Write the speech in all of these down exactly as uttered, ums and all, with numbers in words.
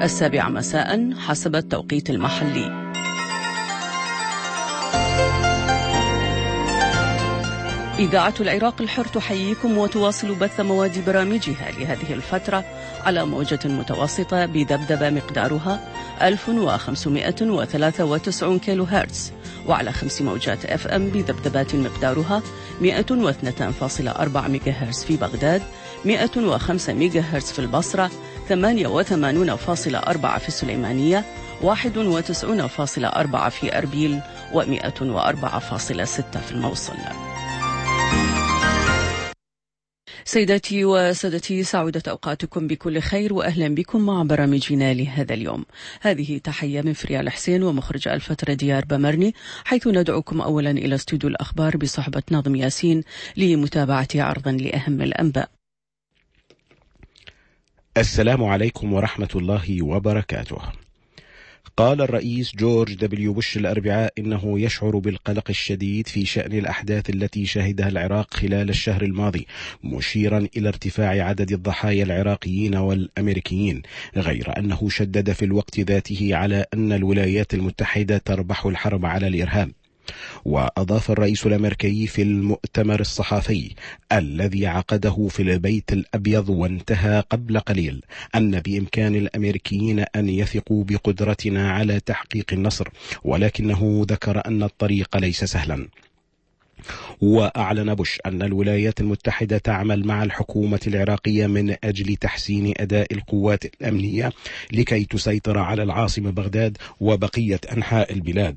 السابعة مساء حسب التوقيت المحلي. إذاعة العراق الحر تحييكم وتواصل بث مواد برامجها لهذه الفترة على موجة متوسطة بذبذبة مقدارها ألف وخمسمائة وثلاثة وتسعين كيلو هرتز، وعلى خمس موجات اف ام بذبذبات مقدارها مئة واثنين فاصلة أربعة ميجا هرتز في بغداد، مئة وخمسة ميجا هرتز في البصرة، ثمانية وثمانين فاصلة أربعة في السليمانية، واحد وتسعين فاصلة أربعة في أربيل، ومئة وأربعة فاصلة ستة في الموصل. سيداتي وسادتي، سعودة أوقاتكم بكل خير وأهلا بكم مع برامجنا لهذا اليوم. هذه تحية من فريال حسين ومخرج الفترة ديار بمرني، حيث ندعوكم أولا إلى استوديو الأخبار بصحبة ناظم ياسين لمتابعة عرضا لأهم الأنباء. السلام عليكم ورحمة الله وبركاته. قال الرئيس جورج دبليو بوش الأربعاء إنه يشعر بالقلق الشديد في شأن الأحداث التي شهدها العراق خلال الشهر الماضي، مشيرا إلى ارتفاع عدد الضحايا العراقيين والأمريكيين، غير أنه شدد في الوقت ذاته على أن الولايات المتحدة تربح الحرب على الإرهاب. وأضاف الرئيس الأمريكي في المؤتمر الصحفي الذي عقده في البيت الأبيض وانتهى قبل قليل أن بإمكان الأمريكيين أن يثقوا بقدرتنا على تحقيق النصر، ولكنه ذكر أن الطريق ليس سهلا. وأعلن بوش أن الولايات المتحدة تعمل مع الحكومة العراقية من أجل تحسين أداء القوات الأمنية لكي تسيطر على العاصمة بغداد وبقية أنحاء البلاد.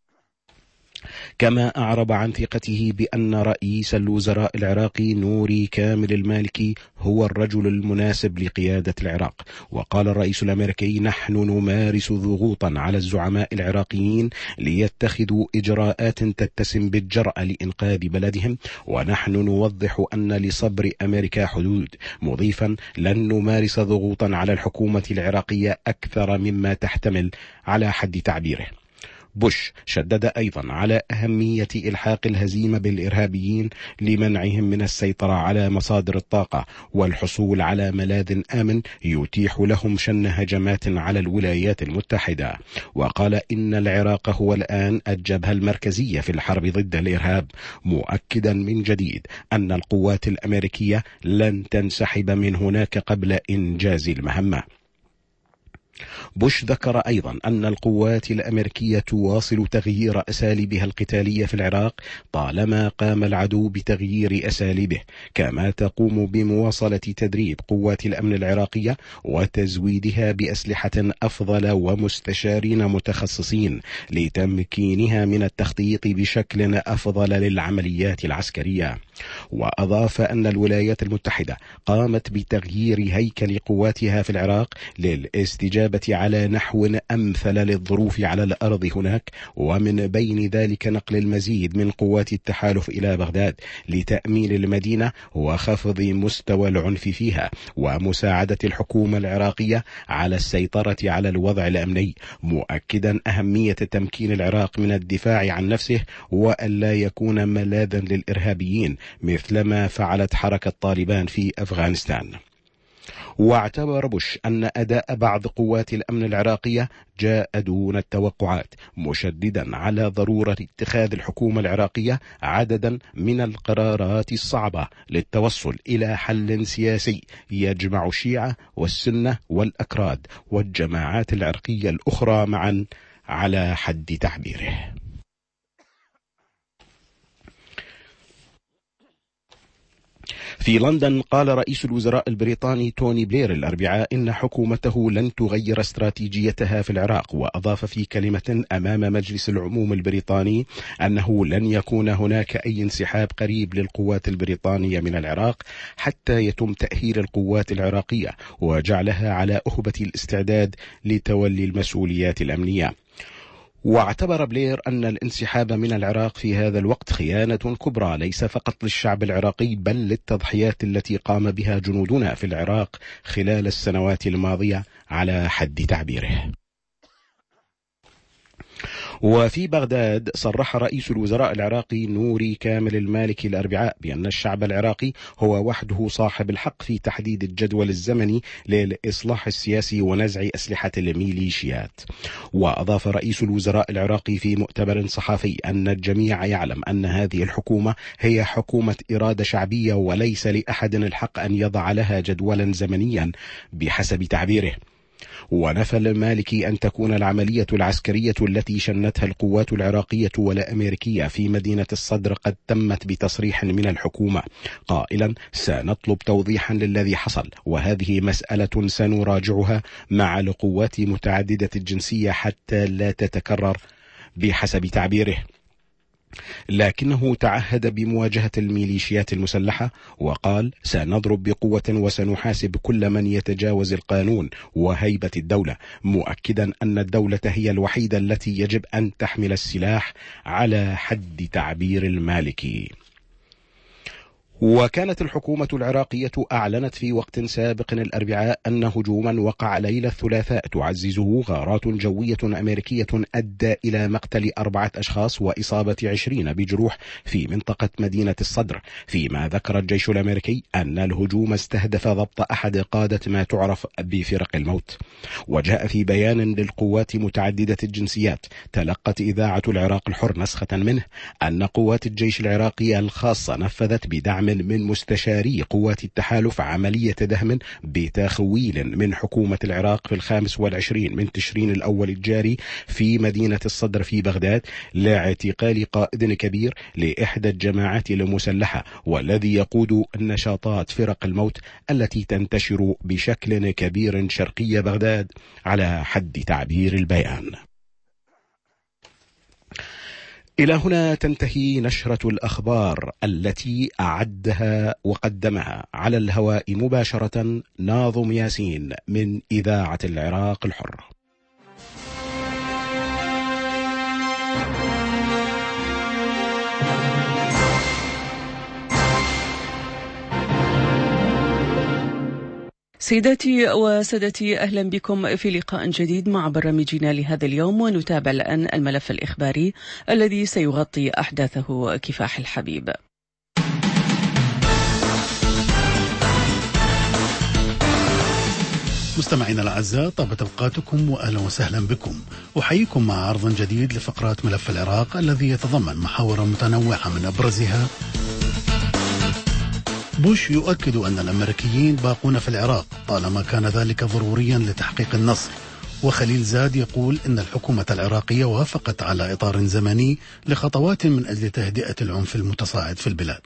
كما أعرب عن ثقته بأن رئيس الوزراء العراقي نوري كامل المالكي هو الرجل المناسب لقيادة العراق. وقال الرئيس الأمريكي: نحن نمارس ضغوطا على الزعماء العراقيين ليتخذوا إجراءات تتسم بالجرأة لإنقاذ بلدهم، ونحن نوضح أن لصبر أمريكا حدود، مضيفا: لن نمارس ضغوطا على الحكومة العراقية أكثر مما تحتمل على حد تعبيره. بوش شدد أيضا على أهمية إلحاق الهزيمة بالإرهابيين لمنعهم من السيطرة على مصادر الطاقة والحصول على ملاذ آمن يتيح لهم شن هجمات على الولايات المتحدة. وقال إن العراق هو الآن الجبهة المركزية في الحرب ضد الإرهاب، مؤكدا من جديد أن القوات الأمريكية لن تنسحب من هناك قبل إنجاز المهمة. بوش ذكر أيضا أن القوات الأمريكية تواصل تغيير أساليبها القتالية في العراق طالما قام العدو بتغيير أساليبه، كما تقوم بمواصلة تدريب قوات الأمن العراقية وتزويدها بأسلحة أفضل ومستشارين متخصصين لتمكينها من التخطيط بشكل أفضل للعمليات العسكرية. وأضاف أن الولايات المتحدة قامت بتغيير هيكل قواتها في العراق للاستجابة على نحو أمثل للظروف على الأرض هناك، ومن بين ذلك نقل المزيد من قوات التحالف إلى بغداد لتأمين المدينة وخفض مستوى العنف فيها، ومساعدة الحكومة العراقية على السيطرة على الوضع الأمني، مؤكدا أهمية تمكين العراق من الدفاع عن نفسه وألا يكون ملاذا للإرهابيين مثلما فعلت حركة طالبان في أفغانستان. واعتبر بوش أن أداء بعض قوات الأمن العراقية جاء دون التوقعات، مشددا على ضرورة اتخاذ الحكومة العراقية عددا من القرارات الصعبة للتوصل إلى حل سياسي يجمع الشيعة والسنة والأكراد والجماعات العرقية الأخرى معا على حد تعبيره. في لندن قال رئيس الوزراء البريطاني توني بلير الأربعاء إن حكومته لن تغير استراتيجيتها في العراق، وأضاف في كلمة أمام مجلس العموم البريطاني أنه لن يكون هناك أي انسحاب قريب للقوات البريطانية من العراق حتى يتم تأهيل القوات العراقية وجعلها على أهبة الاستعداد لتولي المسؤوليات الأمنية. واعتبر بلير أن الانسحاب من العراق في هذا الوقت خيانة كبرى ليس فقط للشعب العراقي بل للتضحيات التي قام بها جنودنا في العراق خلال السنوات الماضية على حد تعبيره. وفي بغداد صرح رئيس الوزراء العراقي نوري كامل المالكي الأربعاء بأن الشعب العراقي هو وحده صاحب الحق في تحديد الجدول الزمني للإصلاح السياسي ونزع أسلحة الميليشيات. وأضاف رئيس الوزراء العراقي في مؤتمر صحفي أن الجميع يعلم أن هذه الحكومة هي حكومة إرادة شعبية وليس لأحد الحق أن يضع لها جدولا زمنيا بحسب تعبيره. ونفى المالكي أن تكون العملية العسكرية التي شنتها القوات العراقية والأمريكية في مدينة الصدر قد تمت بتصريح من الحكومة، قائلا: سنطلب توضيحا للذي حصل، وهذه مسألة سنراجعها مع القوات متعددة الجنسية حتى لا تتكرر بحسب تعبيره. لكنه تعهد بمواجهة الميليشيات المسلحة وقال: سنضرب بقوة وسنحاسب كل من يتجاوز القانون وهيبة الدولة، مؤكدا أن الدولة هي الوحيدة التي يجب أن تحمل السلاح على حد تعبير المالكي. وكانت الحكومة العراقية أعلنت في وقت سابق الأربعاء أن هجوما وقع ليلة الثلاثاء تعززه غارات جوية أمريكية أدى إلى مقتل أربعة أشخاص وإصابة عشرين بجروح في منطقة مدينة الصدر، فيما ذكر الجيش الأمريكي أن الهجوم استهدف ضبط أحد قادة ما تعرف بفرق الموت. وجاء في بيان للقوات متعددة الجنسيات تلقت إذاعة العراق الحر نسخة منه أن قوات الجيش العراقي الخاصة نفذت بدعم من مستشاري قوات التحالف عملية دهم بتخويل من حكومة العراق في الخامس والعشرين من تشرين الأول الجاري في مدينة الصدر في بغداد لاعتقال قائد كبير لإحدى الجماعات المسلحة والذي يقود نشاطات فرق الموت التي تنتشر بشكل كبير شرقي بغداد على حد تعبير البيان. إلى هنا تنتهي نشرة الأخبار التي أعدها وقدمها على الهواء مباشرة ناظم ياسين من إذاعة العراق الحر. سيداتي وسادتي، أهلا بكم في لقاء جديد مع برامجنا لهذا اليوم، ونتابع الآن الملف الإخباري الذي سيغطي أحداثه كفاح الحبيب. مستمعينا الأعزاء، طابت أوقاتكم وأهلا وسهلا بكم. أحييكم مع عرض جديد لفقرات ملف العراق الذي يتضمن محاور متنوعة من أبرزها: بوش يؤكد أن الأمريكيين باقون في العراق طالما كان ذلك ضروريا لتحقيق النصر، وخليل زاد يقول إن الحكومة العراقية وافقت على إطار زمني لخطوات من أجل تهدئة العنف المتصاعد في البلاد.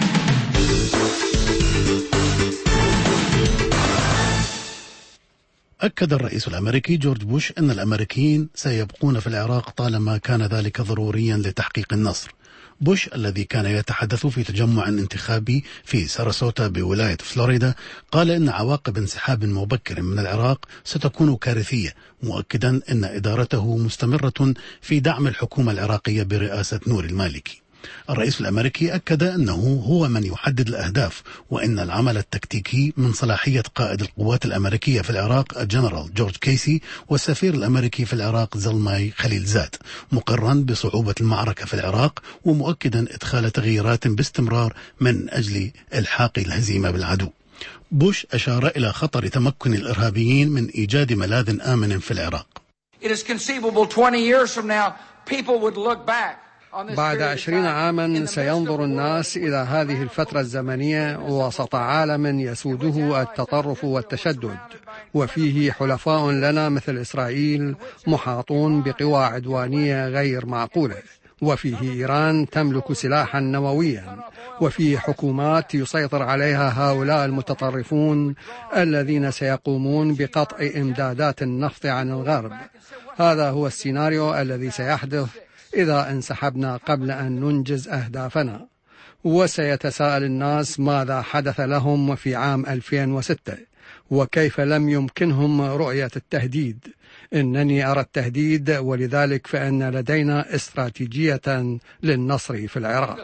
أكد الرئيس الأمريكي جورج بوش أن الأمريكيين سيبقون في العراق طالما كان ذلك ضروريا لتحقيق النصر. بوش الذي كان يتحدث في تجمع انتخابي في ساراسوتا بولاية فلوريدا قال إن عواقب انسحاب مبكر من العراق ستكون كارثية، مؤكدا أن إدارته مستمرة في دعم الحكومة العراقية برئاسة نوري المالكي. الرئيس الأمريكي أكد أنه هو من يحدد الأهداف، وإن العمل التكتيكي من صلاحية قائد القوات الأمريكية في العراق الجنرال جورج كيسي والسفير الأمريكي في العراق زلماي خليل زاد، مقرا بصعوبة المعركة في العراق ومؤكدا إدخال تغييرات باستمرار من أجل إلحاق الهزيمة بالعدو. بوش أشار إلى خطر تمكن الإرهابيين من إيجاد ملاذ آمن في العراق. It is conceivable twenty years from now people would look back. بعد عشرين عاما سينظر الناس إلى هذه الفترة الزمنية وسط عالم يسوده التطرف والتشدد، وفيه حلفاء لنا مثل إسرائيل محاطون بقوى عدوانية غير معقولة، وفيه إيران تملك سلاحا نوويا، وفيه حكومات يسيطر عليها هؤلاء المتطرفون الذين سيقومون بقطع إمدادات النفط عن الغرب. هذا هو السيناريو الذي سيحدث إذا انسحبنا قبل أن ننجز أهدافنا. وسيتساءل الناس ماذا حدث لهم في عام ألفين وستة وكيف لم يمكنهم رؤية التهديد. إنني أرى التهديد، ولذلك فإن لدينا استراتيجية للنصر في العراق.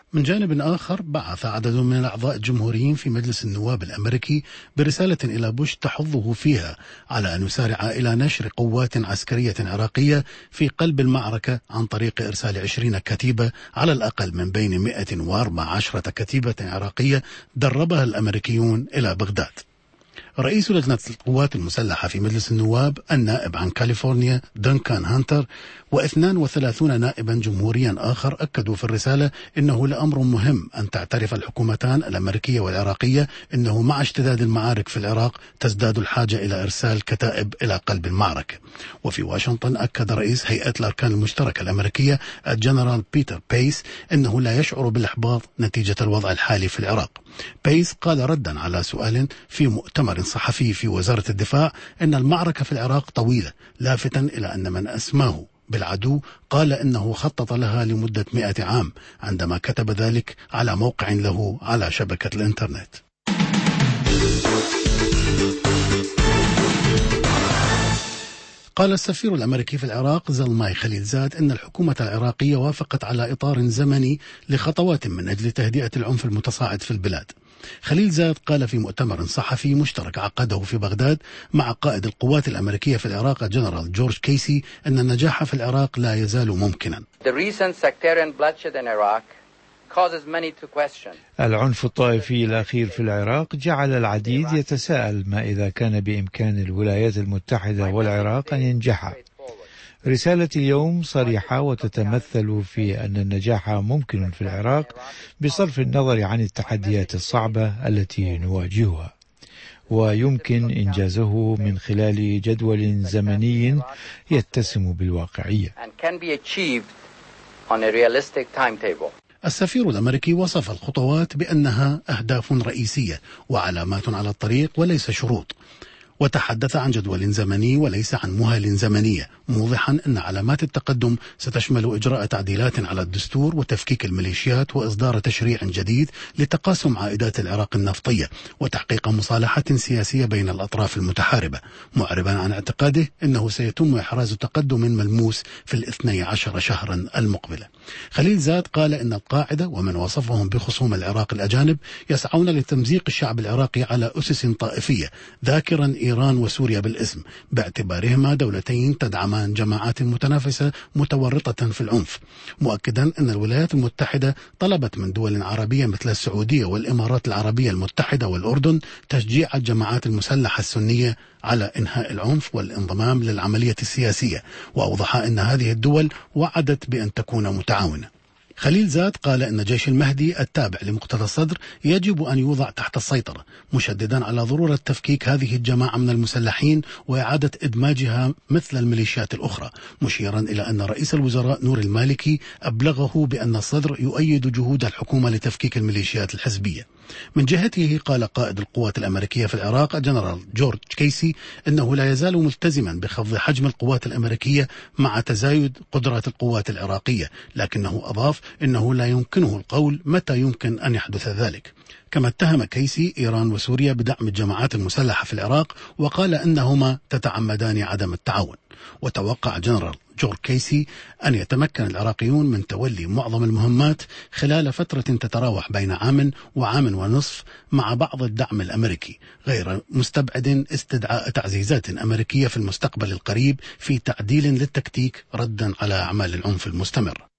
من جانب آخر، بعث عدد من الأعضاء الجمهوريين في مجلس النواب الأمريكي برسالة إلى بوش تحضه فيها على أن يسارع إلى نشر قوات عسكرية عراقية في قلب المعركة عن طريق إرسال عشرين كتيبة على الأقل من بين مئة وأربع عشرة كتيبة عراقية دربها الأمريكيون إلى بغداد. رئيس لجنة القوات المسلحة في مجلس النواب النائب عن كاليفورنيا دنكان هانتر واثنان وثلاثون نائبا جمهوريا آخر أكدوا في الرسالة إنه لأمر مهم أن تعترف الحكومتان الأمريكية والعراقية إنه مع اشتداد المعارك في العراق تزداد الحاجة إلى إرسال كتائب إلى قلب المعركة. وفي واشنطن أكد رئيس هيئة الأركان المشتركة الأمريكية الجنرال بيتر بيس إنه لا يشعر بالإحباط نتيجة الوضع الحالي في العراق. بيس قال ردا على سؤال في مؤتمر صحفي في وزارة الدفاع إن المعركة في العراق طويلة، لافتا إلى أن من أسماه بالعدو قال إنه خطط لها لمدة مئة عام، عندما كتب ذلك على موقع له على شبكة الإنترنت. قال السفير الأمريكي في العراق زلماي خليلزاد إن الحكومة العراقية وافقت على إطار زمني لخطوات من أجل تهدئة العنف المتصاعد في البلاد. خليلزاد قال في مؤتمر صحفي مشترك عقده في بغداد مع قائد القوات الأمريكية في العراق الجنرال جورج كيسي أن النجاح في العراق لا يزال ممكنا. العنف الطائفي الأخير في العراق جعل العديد يتساءل ما إذا كان بإمكان الولايات المتحدة والعراق أن ينجحا. رسالتي اليوم صريحة وتتمثل في أن النجاح ممكن في العراق بصرف النظر عن التحديات الصعبة التي نواجهها، ويمكن إنجازه من خلال جدول زمني يتسم بالواقعية. السفير الأمريكي وصف الخطوات بأنها أهداف رئيسية وعلامات على الطريق وليس شروط، وتحدث عن جدول زمني وليس عن مهل زمنية، موضحا أن علامات التقدم ستشمل إجراء تعديلات على الدستور وتفكيك الميليشيات وإصدار تشريع جديد لتقاسم عائدات العراق النفطية وتحقيق مصالحة سياسية بين الأطراف المتحاربة، معربا عن اعتقاده أنه سيتم إحراز تقدم ملموس في الاثني عشر شهرا المقبلة. خليلزاد قال إن القاعدة ومن وصفهم بخصوم العراق الأجانب يسعون لتمزيق الشعب العراقي على أسس طائفية، ذاكرا إيران وسوريا بالاسم باعتبارهما دولتين تدعمان جماعات متنافسة متورطة في العنف، مؤكدا أن الولايات المتحدة طلبت من دول عربية مثل السعودية والإمارات العربية المتحدة والأردن تشجيع الجماعات المسلحة السنية على إنهاء العنف والانضمام للعملية السياسية، وأوضح أن هذه الدول وعدت بأن تكون متعاونة. خليلزاد قال إن جيش المهدي التابع لمقتدى الصدر يجب أن يوضع تحت السيطرة، مشددا على ضرورة تفكيك هذه الجماعة من المسلحين وإعادة إدماجها مثل الميليشيات الأخرى، مشيرا إلى أن رئيس الوزراء نور المالكي أبلغه بأن الصدر يؤيد جهود الحكومة لتفكيك الميليشيات الحزبية. من جهته قال قائد القوات الأمريكية في العراق الجنرال جورج كيسي إنه لا يزال ملتزما بخفض حجم القوات الأمريكية مع تزايد قدرات القوات العراقية، لكنه أضاف إنه لا يمكنه القول متى يمكن أن يحدث ذلك. كما اتهم كيسي إيران وسوريا بدعم الجماعات المسلحة في العراق، وقال أنهما تتعمدان عدم التعاون. وتوقع جنرال جورج كيسي أن يتمكن العراقيون من تولي معظم المهمات خلال فترة تتراوح بين عام وعام ونصف مع بعض الدعم الأمريكي، غير مستبعد استدعاء تعزيزات أمريكية في المستقبل القريب في تعديل للتكتيك ردا على أعمال العنف المستمر.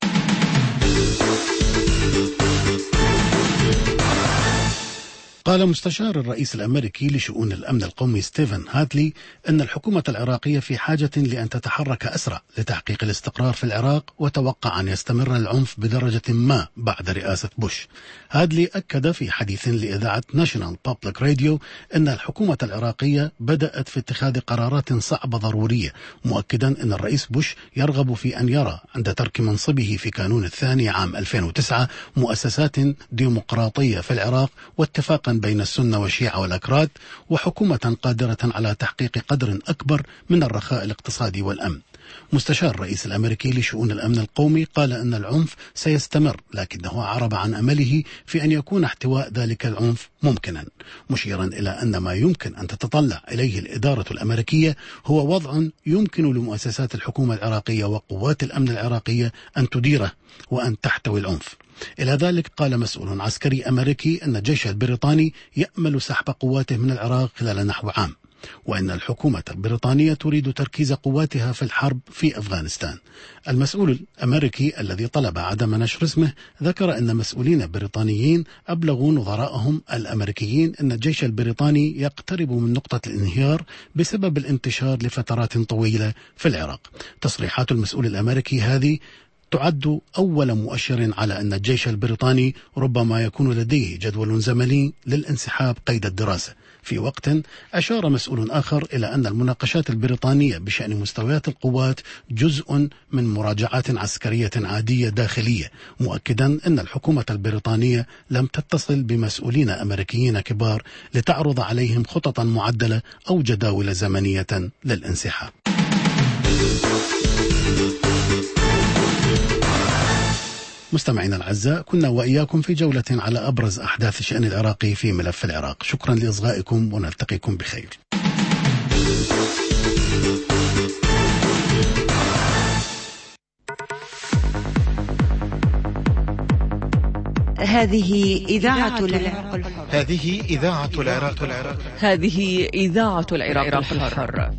قال مستشار الرئيس الأمريكي لشؤون الأمن القومي ستيفن هاتلي أن الحكومة العراقية في حاجة لأن تتحرك أسرع لتحقيق الاستقرار في العراق، وتوقع أن يستمر العنف بدرجة ما بعد رئاسة بوش. هاتلي أكد في حديث لإذاعة ناشونال بابليك راديو أن الحكومة العراقية بدأت في اتخاذ قرارات صعبة ضرورية، مؤكدا أن الرئيس بوش يرغب في أن يرى عند ترك منصبه في كانون الثاني عام ألفين وتسعة مؤسسات ديمقراطية في العراق واتفاقا بين السنة والشيعة والأكراد، وحكومة قادرة على تحقيق قدر أكبر من الرخاء الاقتصادي والأمن. مستشار الرئيس الأمريكي لشؤون الأمن القومي قال أن العنف سيستمر، لكنه أعرب عن أمله في أن يكون احتواء ذلك العنف ممكنا، مشيرا إلى أن ما يمكن أن تتطلع إليه الإدارة الأمريكية هو وضع يمكن لمؤسسات الحكومة العراقية وقوات الأمن العراقية أن تديره وأن تحتوي العنف. إلى ذلك قال مسؤول عسكري أمريكي أن الجيش البريطاني يأمل سحب قواته من العراق خلال نحو عام، وأن الحكومة البريطانية تريد تركيز قواتها في الحرب في أفغانستان. المسؤول الأمريكي الذي طلب عدم نشر اسمه ذكر أن مسؤولين بريطانيين أبلغوا نظرائهم الأمريكيين أن الجيش البريطاني يقترب من نقطة الانهيار بسبب الانتشار لفترات طويلة في العراق. تصريحات المسؤول الأمريكي هذه تعد أول مؤشر على أن الجيش البريطاني ربما يكون لديه جدول زمني للانسحاب قيد الدراسة، في وقت أشار مسؤول آخر إلى أن المناقشات البريطانية بشأن مستويات القوات جزء من مراجعات عسكرية عادية داخلية، مؤكدا أن الحكومة البريطانية لم تتصل بمسؤولين أمريكيين كبار لتعرض عليهم خططا معدلة أو جداول زمنية للانسحاب. مستمعينا الأعزاء، كنا وإياكم في جولة على أبرز أحداث الشأن العراقي في ملف العراق. شكرا لإصغائكم ونلتقيكم بخير. هذه إذاعة العراق الحر. هذه إذاعة العراق الحر. هذه إذاعة العراق الحر.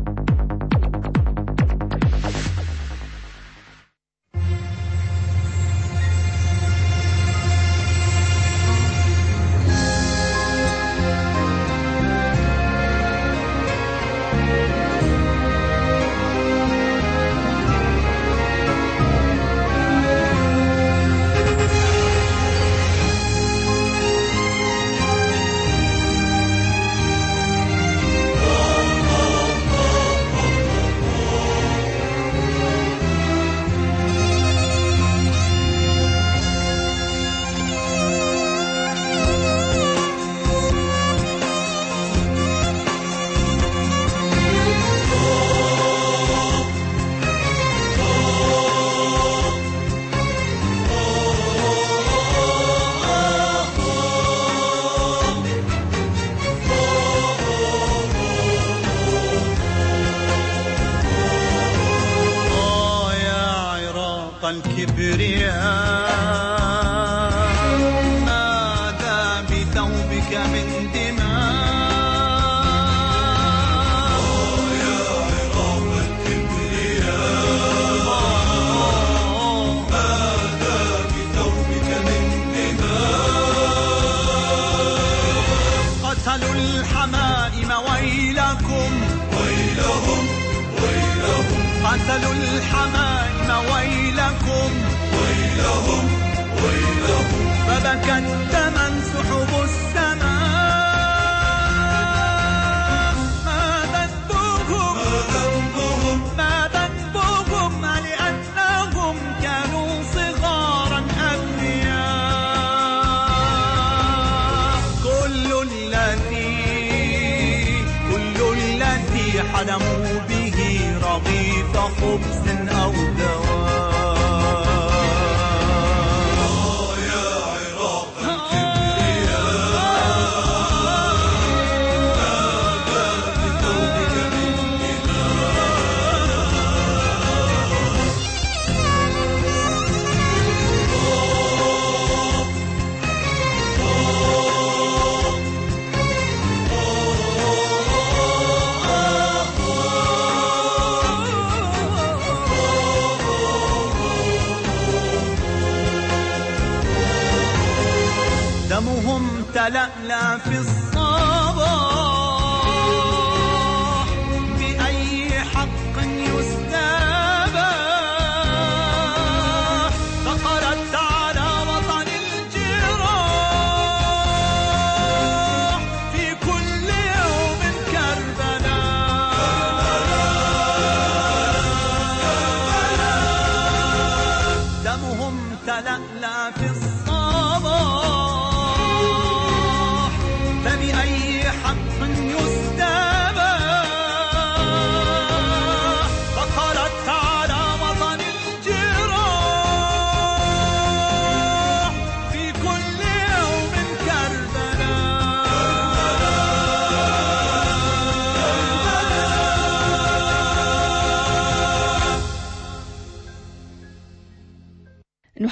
قتلوا الحمائم ويلكم ويلهم ويلهم فبكت دما سحب السماء. ما ذنبهم ما ذنبهم لأنهم كانوا صغارا أبرياء. كل الذي كل الذي حلموا به رغيف خبز أو دواء. يا عراق الكبرياء نادى بثوبك من دمهم تلألأ في الصباح. بأي حق يستباح؟ فقرت على وطن الجراح في كل يوم كربلاء. دمهم تلألأ في الصباح.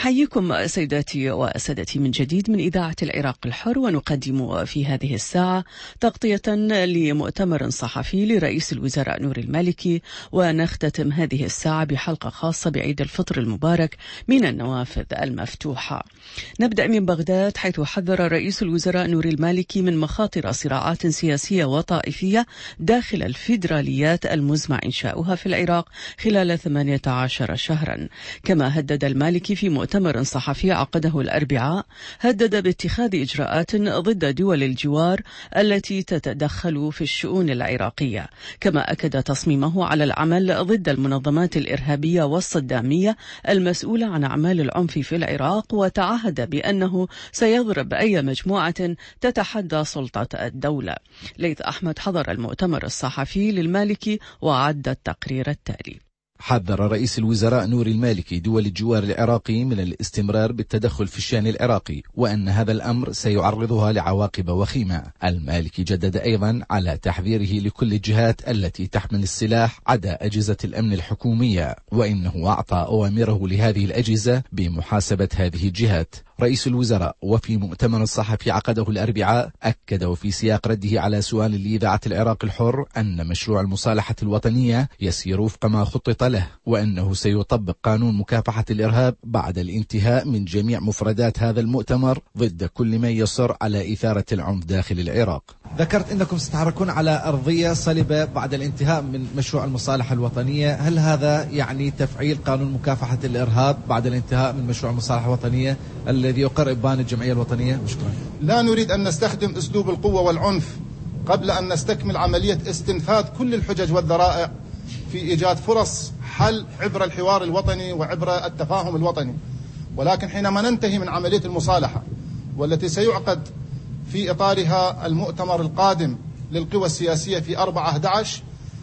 نحييكم سيداتي وسادتي من جديد من إذاعة العراق الحر، ونقدم في هذه الساعة تغطية لمؤتمر صحفي لرئيس الوزراء نوري المالكي، ونختتم هذه الساعة بحلقة خاصة بعيد الفطر المبارك من النوافذ المفتوحة. نبدأ من بغداد، حيث حذر رئيس الوزراء نوري المالكي من مخاطر صراعات سياسية وطائفية داخل الفيدراليات المزمع إنشاؤها في العراق خلال ثمانية عشر شهرا. كما هدد المالكي في مؤتمر صحفي عقده الأربعاء، هدد باتخاذ إجراءات ضد دول الجوار التي تتدخل في الشؤون العراقية. كما أكد تصميمه على العمل ضد المنظمات الإرهابية والصدامية المسؤولة عن أعمال العنف في العراق، وتعهد بأنه سيضرب أي مجموعة تتحدى سلطة الدولة. ليث أحمد حضر المؤتمر الصحفي للمالكي وعد التقرير التالي. حذر رئيس الوزراء نوري المالكي دول الجوار العراقي من الاستمرار بالتدخل في الشأن العراقي، وأن هذا الأمر سيعرضها لعواقب وخيمة. المالكي جدد أيضا على تحذيره لكل الجهات التي تحمل السلاح عدا أجهزة الأمن الحكومية، وإنه أعطى أوامره لهذه الأجهزة بمحاسبة هذه الجهات. رئيس الوزراء وفي مؤتمر صحفي عقده الأربعاء أكد وفي سياق رده على سؤال لإذاعة العراق الحر أن مشروع المصالحة الوطنية يسير وفق ما خطط له، وأنه سيطبق قانون مكافحة الإرهاب بعد الانتهاء من جميع مفردات هذا المؤتمر ضد كل من يصر على إثارة العنف داخل العراق. ذكرت أنكم ستتحركون على أرضية صلبة بعد الانتهاء من مشروع المصالحة الوطنية، هل هذا يعني تفعيل قانون مكافحة الإرهاب بعد الانتهاء من مشروع المصالحة الوطنية الذي يقر إبان الجمعية الوطنية؟ شكرا. لا نريد أن نستخدم أسلوب القوة والعنف قبل أن نستكمل عملية استنفاذ كل الحجج والذرائع في إيجاد فرص حل عبر الحوار الوطني وعبر التفاهم الوطني. ولكن حينما ننتهي من عملية المصالحة والتي سيعقد في إطارها المؤتمر القادم للقوى السياسية في أربعة أحد عشر،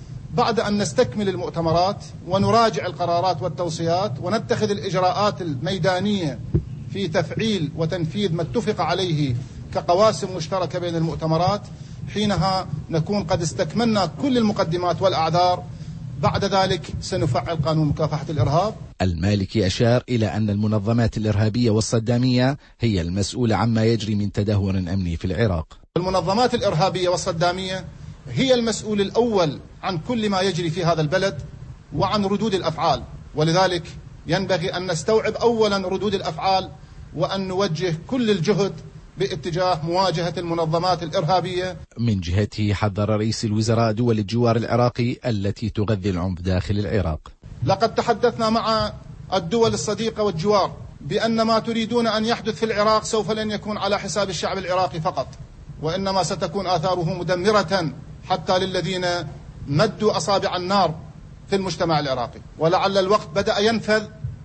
بعد أن نستكمل المؤتمرات ونراجع القرارات والتوصيات ونتخذ الإجراءات الميدانية في تفعيل وتنفيذ ما اتفق عليه كقواسم مشتركة بين المؤتمرات، حينها نكون قد استكملنا كل المقدمات والأعذار. بعد ذلك سنفعل قانون مكافحة الإرهاب. المالكي أشار إلى أن المنظمات الإرهابية والصدامية هي المسؤولة عما يجري من تدهور أمني في العراق. المنظمات الإرهابية والصدامية هي المسؤول الأول عن كل ما يجري في هذا البلد وعن ردود الأفعال، ولذلك ينبغي أن نستوعب أولا ردود الأفعال وأن نوجه كل الجهد باتجاه مواجهة المنظمات الإرهابية. من جهته حذر رئيس الوزراء دول الجوار العراقي التي تغذي العنف داخل العراق. لقد تحدثنا مع الدول الصديقة والجوار بأن ما تريدون أن يحدث في العراق سوف لن يكون على حساب الشعب العراقي فقط، وإنما ستكون آثاره مدمرة حتى للذين مدوا أصابع النار في المجتمع العراقي. ولعل الوقت بدأ ينفذ،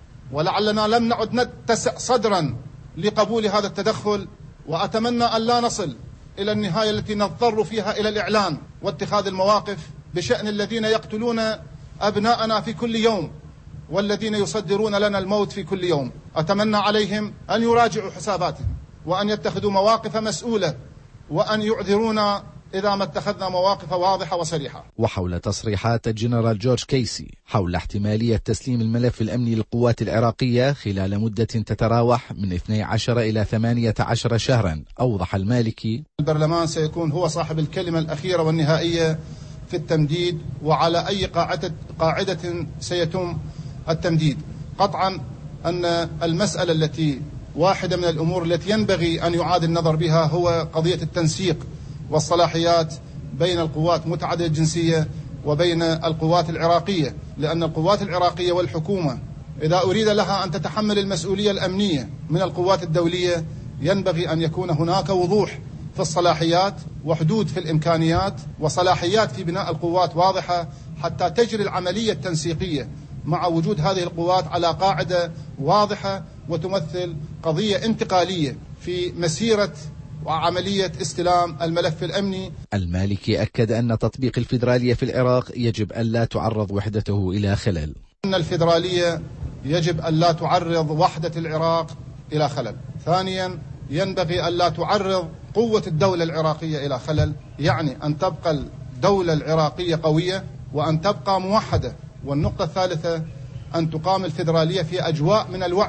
ولعلنا لم نعد نتسع صدرا لقبول هذا التدخل، وأتمنى أن لا نصل إلى النهاية التي نضطر فيها إلى الإعلان واتخاذ المواقف بشأن الذين يقتلون أبناءنا في كل يوم والذين يصدرون لنا الموت في كل يوم. أتمنى عليهم أن يراجعوا حساباتهم وأن يتخذوا مواقف مسؤولة وأن يعذرونا إذا ما اتخذنا مواقف واضحة وصريحة. وحول تصريحات الجنرال جورج كيسي حول احتمالية تسليم الملف الأمني للقوات العراقية خلال مدة تتراوح من اثني عشر إلى ثمانية عشر شهرا، أوضح المالكي: البرلمان سيكون هو صاحب الكلمة الأخيرة والنهائية في التمديد وعلى أي قاعدة, قاعدة سيتم التمديد. قطعا أن المسألة التي واحدة من الأمور التي ينبغي أن يعاد النظر بها هو قضية التنسيق والصلاحيات بين القوات متعددة الجنسية وبين القوات العراقية، لأن القوات العراقية والحكومة إذا أريد لها أن تتحمل المسؤولية الأمنية من القوات الدولية ينبغي أن يكون هناك وضوح في الصلاحيات وحدود في الإمكانيات وصلاحيات في بناء القوات واضحة حتى تجري العملية التنسيقية مع وجود هذه القوات على قاعدة واضحة وتمثل قضية انتقالية في مسيرة وعملية استلام الملف الأمني. المالكي أكد أن تطبيق الفيدرالية في العراق يجب ألا تعرض وحدته إلى خلل. أن الفيدرالية يجب ألا تعرض وحدة العراق إلى خلل. ثانيا ينبغي ألا تعرض قوة الدولة العراقية إلى خلل، يعني أن تبقى الدولة العراقية قوية وأن تبقى موحدة. والنقطة الثالثة أن تقام الفيدرالية في أجواء من الوعي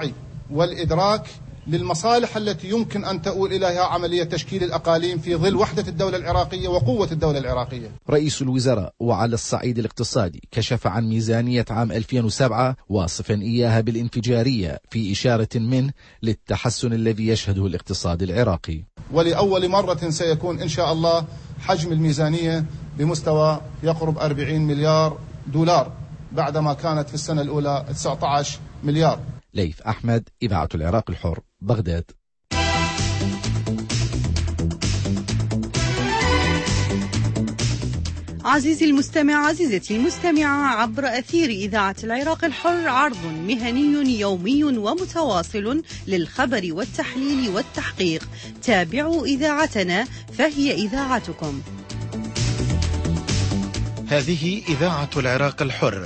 والإدراك للمصالح التي يمكن أن تؤول إليها عملية تشكيل الأقاليم في ظل وحدة الدولة العراقية وقوة الدولة العراقية. رئيس الوزراء وعلى الصعيد الاقتصادي كشف عن ميزانية عام ألفين وسبعة واصفا إياها بالانفجارية في إشارة منه للتحسن الذي يشهده الاقتصاد العراقي. ولأول مرة سيكون إن شاء الله حجم الميزانية بمستوى يقرب أربعين مليار دولار بعدما كانت في السنة الأولى تسعة عشر مليار. ليث أحمد، إذاعة العراق الحر، بغداد. عزيزي المستمع، عزيزتي المستمعة، عبر أثير إذاعة العراق الحر عرض مهني يومي ومتواصل للخبر والتحليل والتحقيق. تابعوا إذاعتنا فهي إذاعتكم. هذه إذاعة العراق الحر.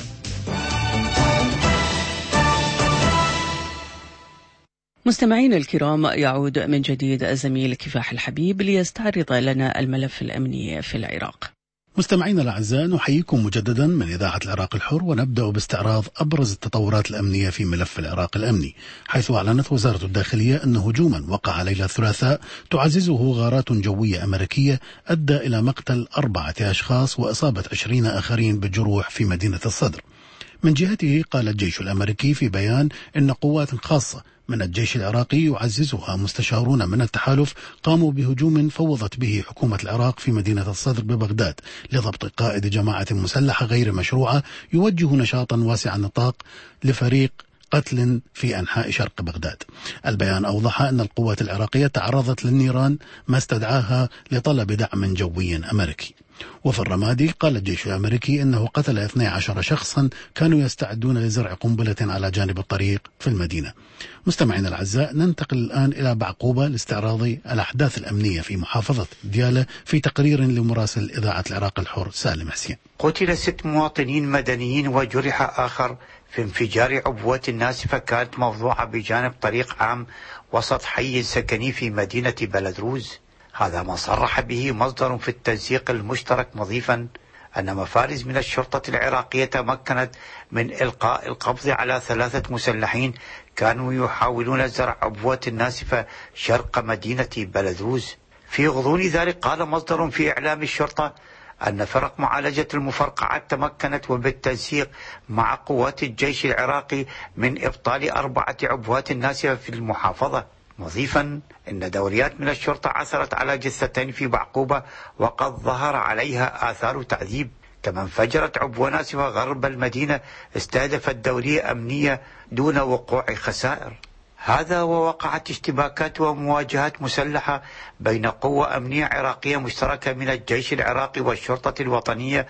مستمعين الكرام، يعود من جديد الزميل كفاح الحبيب ليستعرض لنا الملف الأمني في العراق. مستمعينا الأعزاء، نحييكم مجددا من إذاعة العراق الحر، ونبدأ باستعراض أبرز التطورات الأمنية في ملف العراق الأمني، حيث أعلنت وزارة الداخلية أن هجوما وقع ليلة الثلاثاء تعززه غارات جوية أمريكية أدى إلى مقتل أربعة أشخاص وإصابة عشرين آخرين بالجروح في مدينة الصدر. من جهته قال الجيش الأمريكي في بيان إن قوات خاصة من الجيش العراقي يعززها مستشارون من التحالف قاموا بهجوم فوضت به حكومة العراق في مدينة الصدر ببغداد لضبط قائد جماعة مسلحة غير مشروعة يوجه نشاطا واسع النطاق لفريق قتل في أنحاء شرق بغداد. البيان أوضح أن القوات العراقية تعرضت للنيران ما استدعاها لطلب دعم جوي أمريكي. وفي الرمادي قال الجيش الأمريكي أنه قتل اثني عشر شخصا كانوا يستعدون لزرع قنبلة على جانب الطريق في المدينة. مستمعينا الأعزاء، ننتقل الآن إلى بعقوبة لاستعراض الأحداث الأمنية في محافظة ديالى في تقرير لمراسل إذاعة العراق الحر سالم حسين. قتل ست مواطنين مدنيين وجرح آخر في انفجار عبوة ناسفة كانت موضوعة بجانب طريق عام وسط حي سكني في مدينة بلدروز. هذا ما صرح به مصدر في التنسيق المشترك، مضيفا أن مفارز من الشرطة العراقية تمكنت من إلقاء القبض على ثلاثة مسلحين كانوا يحاولون زرع عبوة ناسفة شرق مدينة بلدروز. في غضون ذلك قال مصدر في إعلام الشرطة أن فرق معالجة المفرقعات تمكنت وبالتنسيق مع قوات الجيش العراقي من إبطال أربعة عبوات ناسفة في المحافظة، مضيفا أن دوريات من الشرطة عثرت على جثتين في بعقوبة وقد ظهر عليها آثار تعذيب. كما انفجرت عبوة ناسفة غرب المدينة استهدفت دورية أمنية دون وقوع خسائر. هذا ووقعت اشتباكات ومواجهات مسلحة بين قوة أمنية عراقية مشتركة من الجيش العراقي والشرطة الوطنية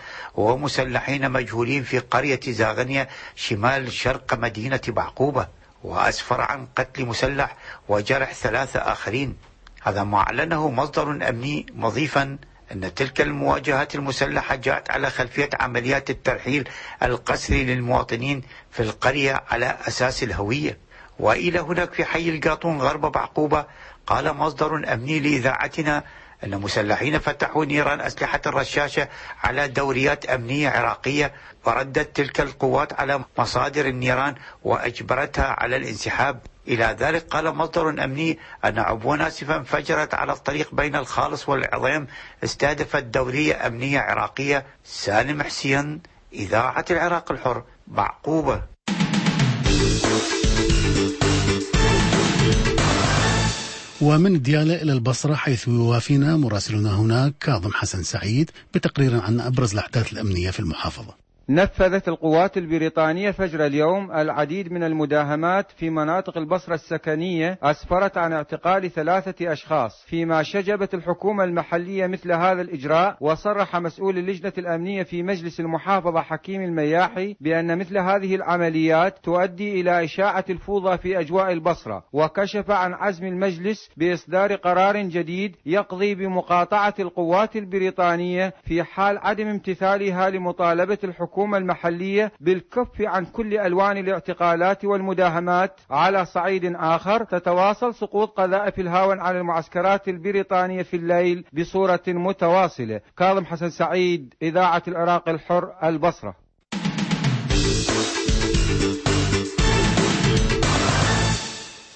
ومسلحين مجهولين في قرية زاغنية شمال شرق مدينة بعقوبة، وأسفر عن قتل مسلح وجرح ثلاثة آخرين. هذا ما أعلنه مصدر أمني، مضيفا أن تلك المواجهات المسلحة جاءت على خلفية عمليات الترحيل القسري للمواطنين في القرية على أساس الهوية. وإلى هناك في حي القاطون غرب بعقوبة قال مصدر أمني لإذاعتنا أن مسلحين فتحوا نيران أسلحة الرشاشة على دوريات أمنية عراقية، وردت تلك القوات على مصادر النيران وأجبرتها على الانسحاب. إلى ذلك قال مصدر أمني أن عبوة ناسفة انفجرت على الطريق بين الخالص والعظيم استهدفت دورية أمنية عراقية. سالم حسين، إذاعة العراق الحر، بعقوبة. ومن ديالى إلى البصرة، حيث يوافينا مراسلنا هناك كاظم حسن سعيد بتقرير عن أبرز الأحداث الأمنية في المحافظة. نفذت القوات البريطانية فجر اليوم العديد من المداهمات في مناطق البصرة السكنية أسفرت عن اعتقال ثلاثة أشخاص، فيما شجبت الحكومة المحلية مثل هذا الإجراء. وصرح مسؤول اللجنة الأمنية في مجلس المحافظة حكيم المياحي بأن مثل هذه العمليات تؤدي إلى إشاعة الفوضى في أجواء البصرة، وكشف عن عزم المجلس بإصدار قرار جديد يقضي بمقاطعة القوات البريطانية في حال عدم امتثالها لمطالبة الحكومة المحلية بالكف عن كل ألوان الاعتقالات والمداهمات. على صعيد آخر، تتواصل سقوط قذائف الهاون على المعسكرات البريطانية في الليل بصورة متواصلة. كاظم حسن سعيد، إذاعة العراق الحر، البصرة.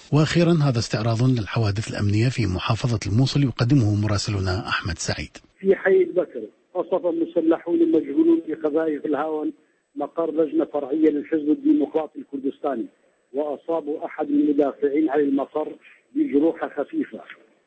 وأخيرا هذا استعراض للحوادث الأمنية في محافظة الموصل يقدمه مراسلنا أحمد سعيد. في حي البكر قصف المسلحون المجهولون بقذائف الهاون مقر لجنة فرعية للحزب الديمقراطي الكردستاني، وأصابوا أحد المدافعين عن المقر بجروح خفيفة.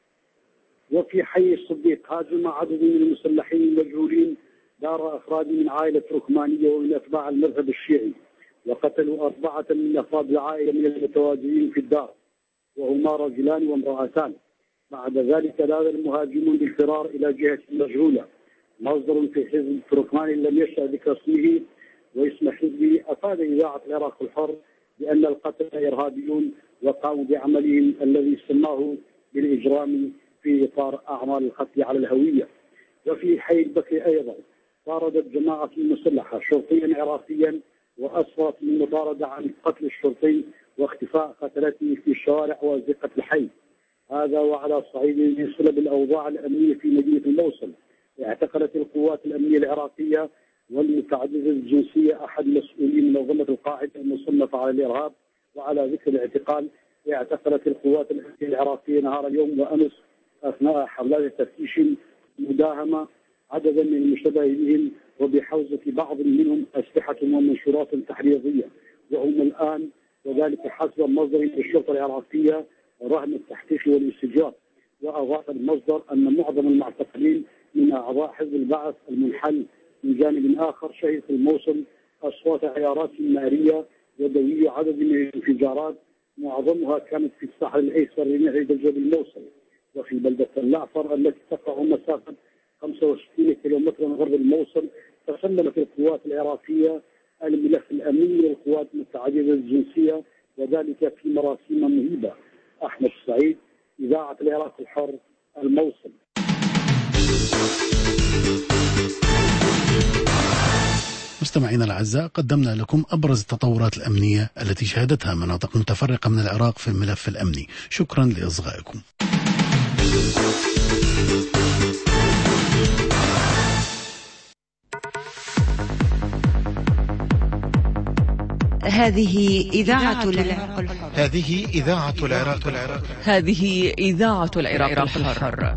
وفي حي الصديق هاجم عدد من المسلحين المجهولين دار أفراد من عائلة ركمانية ومن أتباع المذهب الشيعي، وقتلوا أربعة من أفراد العائلة من المتواجدين في الدار، وهما رجلان وامرأتان. بعد ذلك لاذ المهاجمون بالفرار إلى جهة مجهولة. مصدر في حزب تركماني لم يشأ ذكر اسمه واسم حزبه أفاد إذاعة العراق الحر بأن القتلة إرهابيون وقاموا بعملهم الذي سماه بالإجرام في إطار أعمال القتل على الهوية. وفي حي البكر أيضا طاردت جماعة مسلحة شرطيا عراقيا وأسفرت من مطاردة عن قتل الشرطي واختفاء قتلته في الشوارع وأزقة الحي. هذا وعلى صعيد يصل بالأوضاع الأمنية في مدينة الموصل، اعتقلت القوات الأمنية العراقية والمتعددة الجنسية أحد مسؤولين منظمة القاعدة المصنفة على الإرهاب. وعلى ذكر الاعتقال، اعتقلت القوات الأمنية العراقية نهار اليوم وأمس أثناء حملات تفتيش مداهمة عددا من المشتبه بهم وبحوزة بعض منهم أسلحة ومنشورات تحريضية، وهم الآن وذلك حسب مصدر الشرطة العراقية رهن التحقيق والاستجواب. وأضاف المصدر أن معظم المعتقلين من أعضاء حزب البعث المنحل. من جانب آخر شهدت الموصل أصوات عيارات نارية ودوية عدد من الانفجارات معظمها كانت في الساحل الأيسر لنهر دجلة الموصل وفي بلدة اللاعفر التي تقع مسافة خمسة وستين كيلومترا غرب الموصل. تسلمت القوات العراقية الملف الأمني للقوات المتعددة الجنسية وذلك في مراسيم مهيبة. أحمد سعيد، إذاعة العراق الحر، الموصل. مستمعينا الأعزاء، قدمنا لكم أبرز التطورات الأمنية التي شهدتها مناطق متفرقة من العراق في الملف الأمني. شكرا لإصغائكم. هذه إذاعة العراق الحر. هذه إذاعة العراق الحر. هذه إذاعة العراق الحر.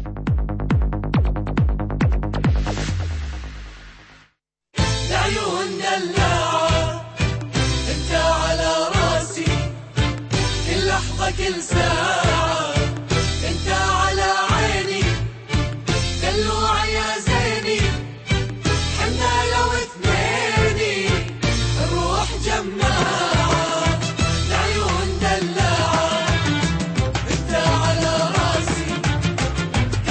العيون دلعة انت على راسي كل لحظة كل ساعة انت على عيني دلوع يا زيني حنا لو اثنيني الروح جماعة. العيون دلعة انت على راسي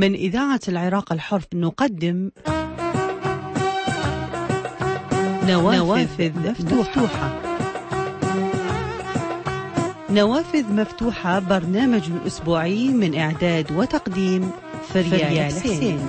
من إذاعة العراق الحر نقدم نوافذ, نوافذ مفتوحة. مفتوحة نوافذ مفتوحة برنامج أسبوعي من إعداد وتقديم فريال حسين.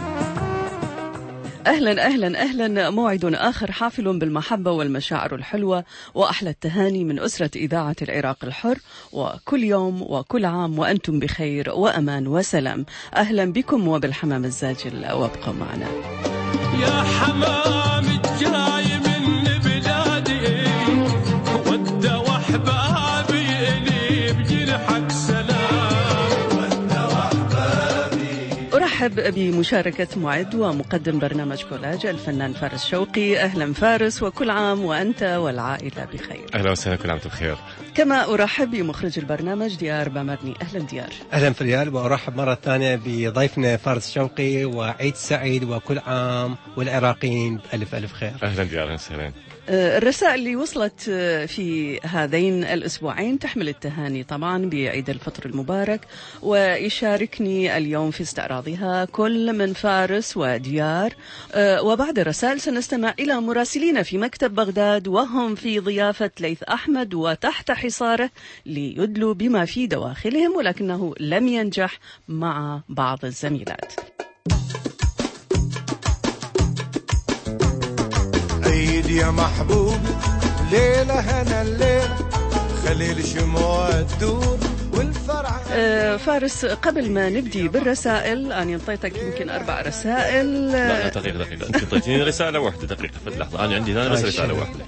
أهلا أهلا أهلا، موعد آخر حافل بالمحبة والمشاعر الحلوة وأحلى التهاني من أسرة إذاعة العراق الحر، وكل يوم وكل عام وأنتم بخير وأمان وسلام. أهلا بكم وبالحمام الزاجل، وابقوا معنا. يا حمام الجاي من بلادي ود وأحبابي إلي بجرحك سلام، ود وأحبابي. أرحب بمشاركة معد ومقدم برنامج كولاج الفنان فارس شوقي. أهلا فارس، وكل عام وأنت والعائلة بخير. أهلا وسهلا، كل عام وأنتم بخير. كما أرحب بمخرج البرنامج ديار بامرني. أهلا ديار. أهلا فريال، وأرحب مرة ثانية بضيفنا فارس شوقي، وعيد سعيد وكل عام والعراقيين بألف ألف خير. أهلا ديار، أهلا وسهلا. الرسائل اللي وصلت في هذين الأسبوعين تحمل التهاني طبعا بعيد الفطر المبارك، ويشاركني اليوم في استعراضها كل من فارس وديار. وبعد الرسائل سنستمع إلى مراسلين في مكتب بغداد، وهم في ضيافة ليث أحمد وتحت حصاره ليدلوا بما في دواخلهم، ولكنه لم ينجح مع بعض الزميلات. عيد يا محبوب ليلة هنا الليلة خليل شموع الدور والفرع. آه فارس، قبل ما نبدي بالرسائل أنا انطيتك يمكن أربع رسائل. لا لا دقيقة دقيقة، أنت انطيتيني رسالة واحدة. دقيقة في اللحظة، أنا عندي أنا بس رسالة واحدة.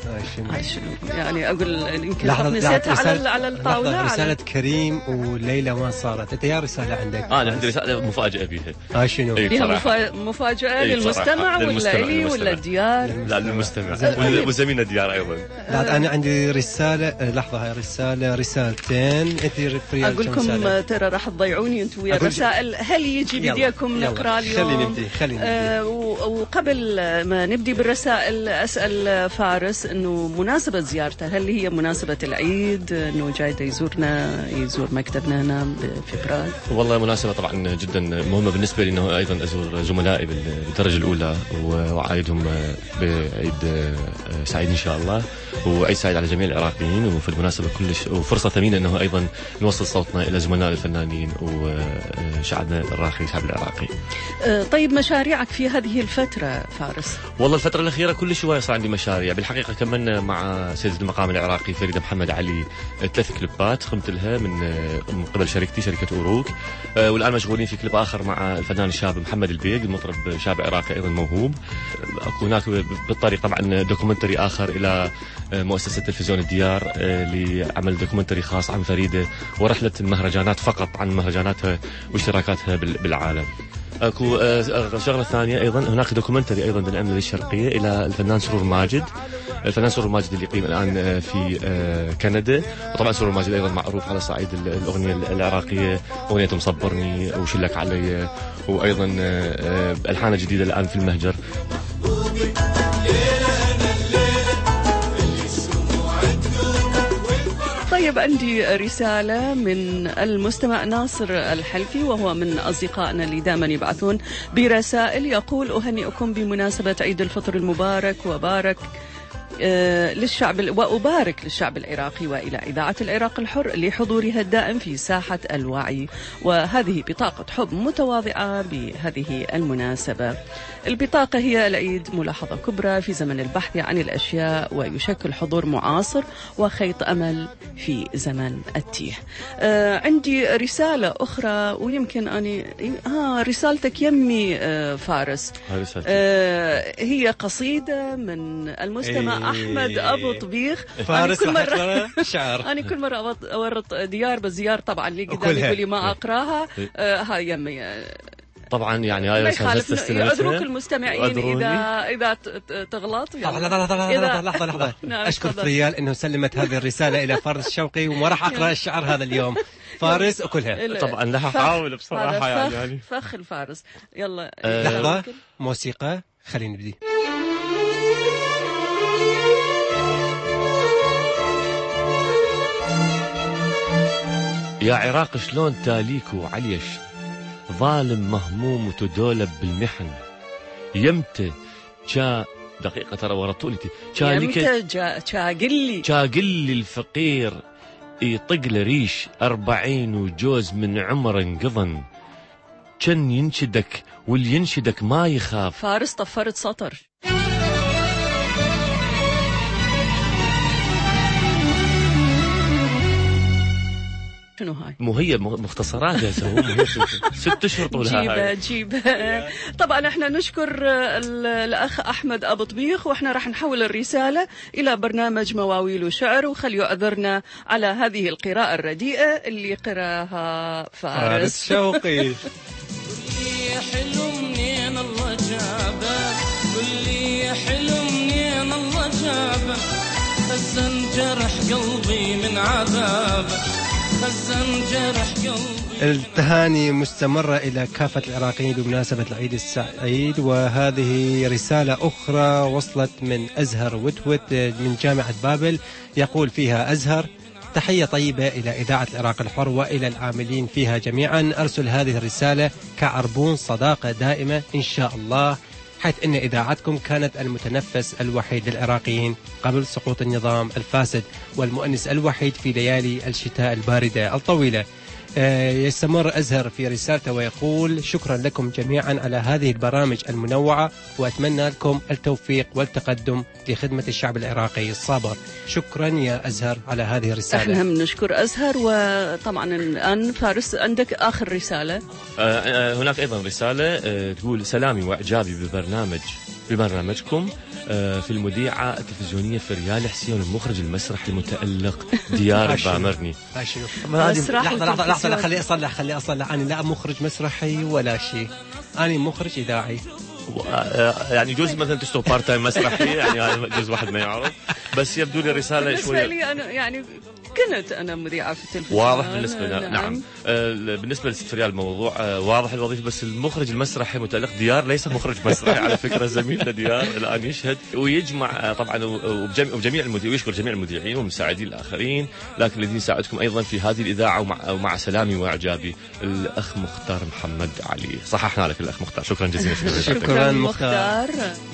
يعني أقول يمكن نسيتها على على الطاولة. رسالة كريم وليلى وين صارت؟ أنت يا رسالة عندك؟ آه أنا عندي رسالة مفاجأة بيها. آه شنو؟ فيها مفا... مفاجأة للمستمع ولا لي ولا ديار؟ لا للمستمع وزميلنا ديار أيضا. لا أنا عندي رسالة. لحظة، هاي رسالة رسالتين. أنت أقول لكم ترى راح تضيعوني أنتم ويا الرسائل. هل يجي بديكم نقرأ اليوم؟ خلينا نبدي خلينا نبدي. آه وقبل ما نبدي بالرسائل أسأل فارس إنه مناسبة زيارته، هل هي مناسبة العيد إنه جاي يزورنا يزور مكتبنا هنا في براغ؟ والله مناسبة طبعا جدا مهمة بالنسبة لي، إنه أيضا أزور زملائي بالدرجة الأولى وأعيدهم بعيد سعيد إن شاء الله، وعيد سعيد على جميع العراقيين. وفي المناسبة كلش وفرصة ثمينة إنه أيضا نوصل صوتنا إلى زملائنا الفنانين وشعبنا الراقي الشعب العراقي. طيب مشاريعك في هذه الفترة فارس؟ والله الفترة الأخيرة كل شوية صار عندي مشاريع. بالحقيقة كملنا مع سيد المقام العراقي فريدة محمد علي ثلاث كليبات قمت لها من من قبل شركتي شركة أوروك، والآن مشغولين في كليب آخر مع الفنان الشاب محمد البيق، المطرب شاب عراقي أيضا موهوب. أكو هناك بالطريق طبعا دوكومنتري آخر إلى مؤسسة تلفزيون الديار لعمل دوكومنتري خاص عن فريدة ورحلة المهرجانات فقط عن مهرجاناتها واشتراكاتها بالعالم. اكو شغله ثانيه ايضا، هناك دوكيومنتري ايضا بالعمله الشرقيه الى الفنان سرور ماجد. الفنان سرور ماجد اللي يقيم الان في كندا، وطبعا سرور ماجد ايضا معروف على صعيد الاغنيه العراقيه، اغنيه مصبرني وشلك علي، وايضا الحانه جديده الان في المهجر. طيب عندي رسالة من المستمع ناصر الحلفي، وهو من أصدقائنا اللي دائما يبعثون برسائل. يقول: أهنئكم بمناسبة عيد الفطر المبارك، وبارك آه للشعب وأبارك للشعب العراقي وإلى إذاعة العراق الحر لحضورها الدائم في ساحة الوعي، وهذه بطاقة حب متواضعة بهذه المناسبة. البطاقة هي العيد ملاحظة كبرى في زمن البحث عن الأشياء، ويشكل حضور معاصر وخيط أمل في زمن التيه. آه عندي رسالة أخرى، ويمكن أني آه رسالتك يمي آه فارس. آه هي قصيدة من المستمع أحمد أبو طبيخ. فارس كل مرة شعر أنا كل مرة أورط ديار بالزيار طبعا اللي قدامي يقول لي ما أقراها. آه هاي يمي طبعا يعني هاي رسالة يعذروك المستمعين إذا إذا تغلط. لحظة لحظة لحظة لحظة أشكر فريال إنه سلمت هذه الرسالة إلى فارس شوقي، وما راح أقرأ الشعر هذا اليوم. فارس أكلها طبعا لا حاول بصراحة يعني فخ الفارس. يلا لحظة موسيقى، خلينا نبدي. يا عراق شلون تاليك وعليش، ظالم مهموم وتدولب بالمحن. يمتى جاء دقيقة ترى ورطولتي يمتى جاء قلي قلي الفقير يطق له ريش أربعين وجوز من عمر انقضن، كان ينشدك واللي ينشدك ما يخاف. فارس طفرت سطر. شنو هاي؟ مو هي مختصرات يا سهو ست اشهر طولها. جيبه جيبه. طبعا احنا نشكر الاخ احمد ابو طبيخ، واحنا راح نحول الرساله الى برنامج مواويل وشعر، وخلي يعذرنا على هذه القراءه الرديئه اللي قراها فارس, فارس شوقي. حلو منين الله جابه، قل لي حلو منين الله جابه، خزن جرح قلبي من عذابه، خزن جرح قلبي. التهاني مستمرة إلى كافة العراقيين بمناسبة العيد السعيد، وهذه رسالة أخرى وصلت من أزهر وتوت من جامعة بابل، يقول فيها أزهر: تحية طيبة إلى إذاعة العراق الحر وإلى العاملين فيها جميعا. أرسل هذه الرسالة كعربون صداقة دائمة إن شاء الله، حيث أن إذاعتكم كانت المتنفس الوحيد للعراقيين قبل سقوط النظام الفاسد، والمؤنس الوحيد في ليالي الشتاء الباردة الطويلة. يستمر أزهر في رسالته ويقول: شكرا لكم جميعا على هذه البرامج المنوعة، وأتمنى لكم التوفيق والتقدم لخدمة الشعب العراقي الصابر. شكرا يا أزهر على هذه الرسالة. احنا هم نشكر أزهر. وطبعا الآن فارس عندك آخر رسالة. هناك أيضا رسالة تقول: سلامي وإعجابي ببرنامج ببرنامجكم في المذيعة التلفزيونية فريال حسين، المخرج المسرح المتألق ديار بامرني. لحظة لحظة لحظة خلي أصلح خلي أصلح أنا لا مخرج مسرحي ولا شيء، أنا مخرج إذاعي. يعني جزء مثلا تشتغل بارت تايم مسرحي، يعني جزء واحد ما يعرف، بس يبدو لي رسالة شوية. بالنسبة لي أنا يعني كنت أنا مذيعة في التلفزيون. واضح بالنسبة لنا. نعم, نعم. آه بالنسبة لستفريال الموضوع آه واضح الوظيفة، بس المخرج المسرحي متألق ديار ليس مخرج مسرحي على فكرة. زميلنا ديار الآن يشهد ويجمع آه طبعا وجميع المذيعين، ويشكر جميع المذيعين والمساعدين الآخرين، لكن الذين ساعدكم أيضا في هذه الإذاعة ومع, ومع سلامي وإعجابي الأخ مختار محمد علي. صححنا لك الأخ مختار، شكرا جزيلا. شكرا, شكرا مختار.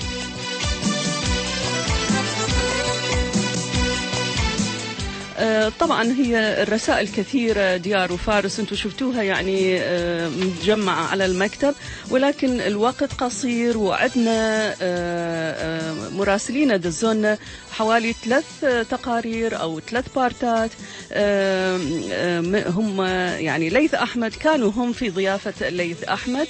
طبعا هي الرسائل كثيرة ديار وفارس، انتم شفتوها يعني مجمعة على المكتب، ولكن الوقت قصير، وعدنا مراسلين دزونا حوالي ثلاث تقارير أو ثلاث بارتات. هم يعني ليث أحمد، كانوا هم في ضيافة ليث أحمد،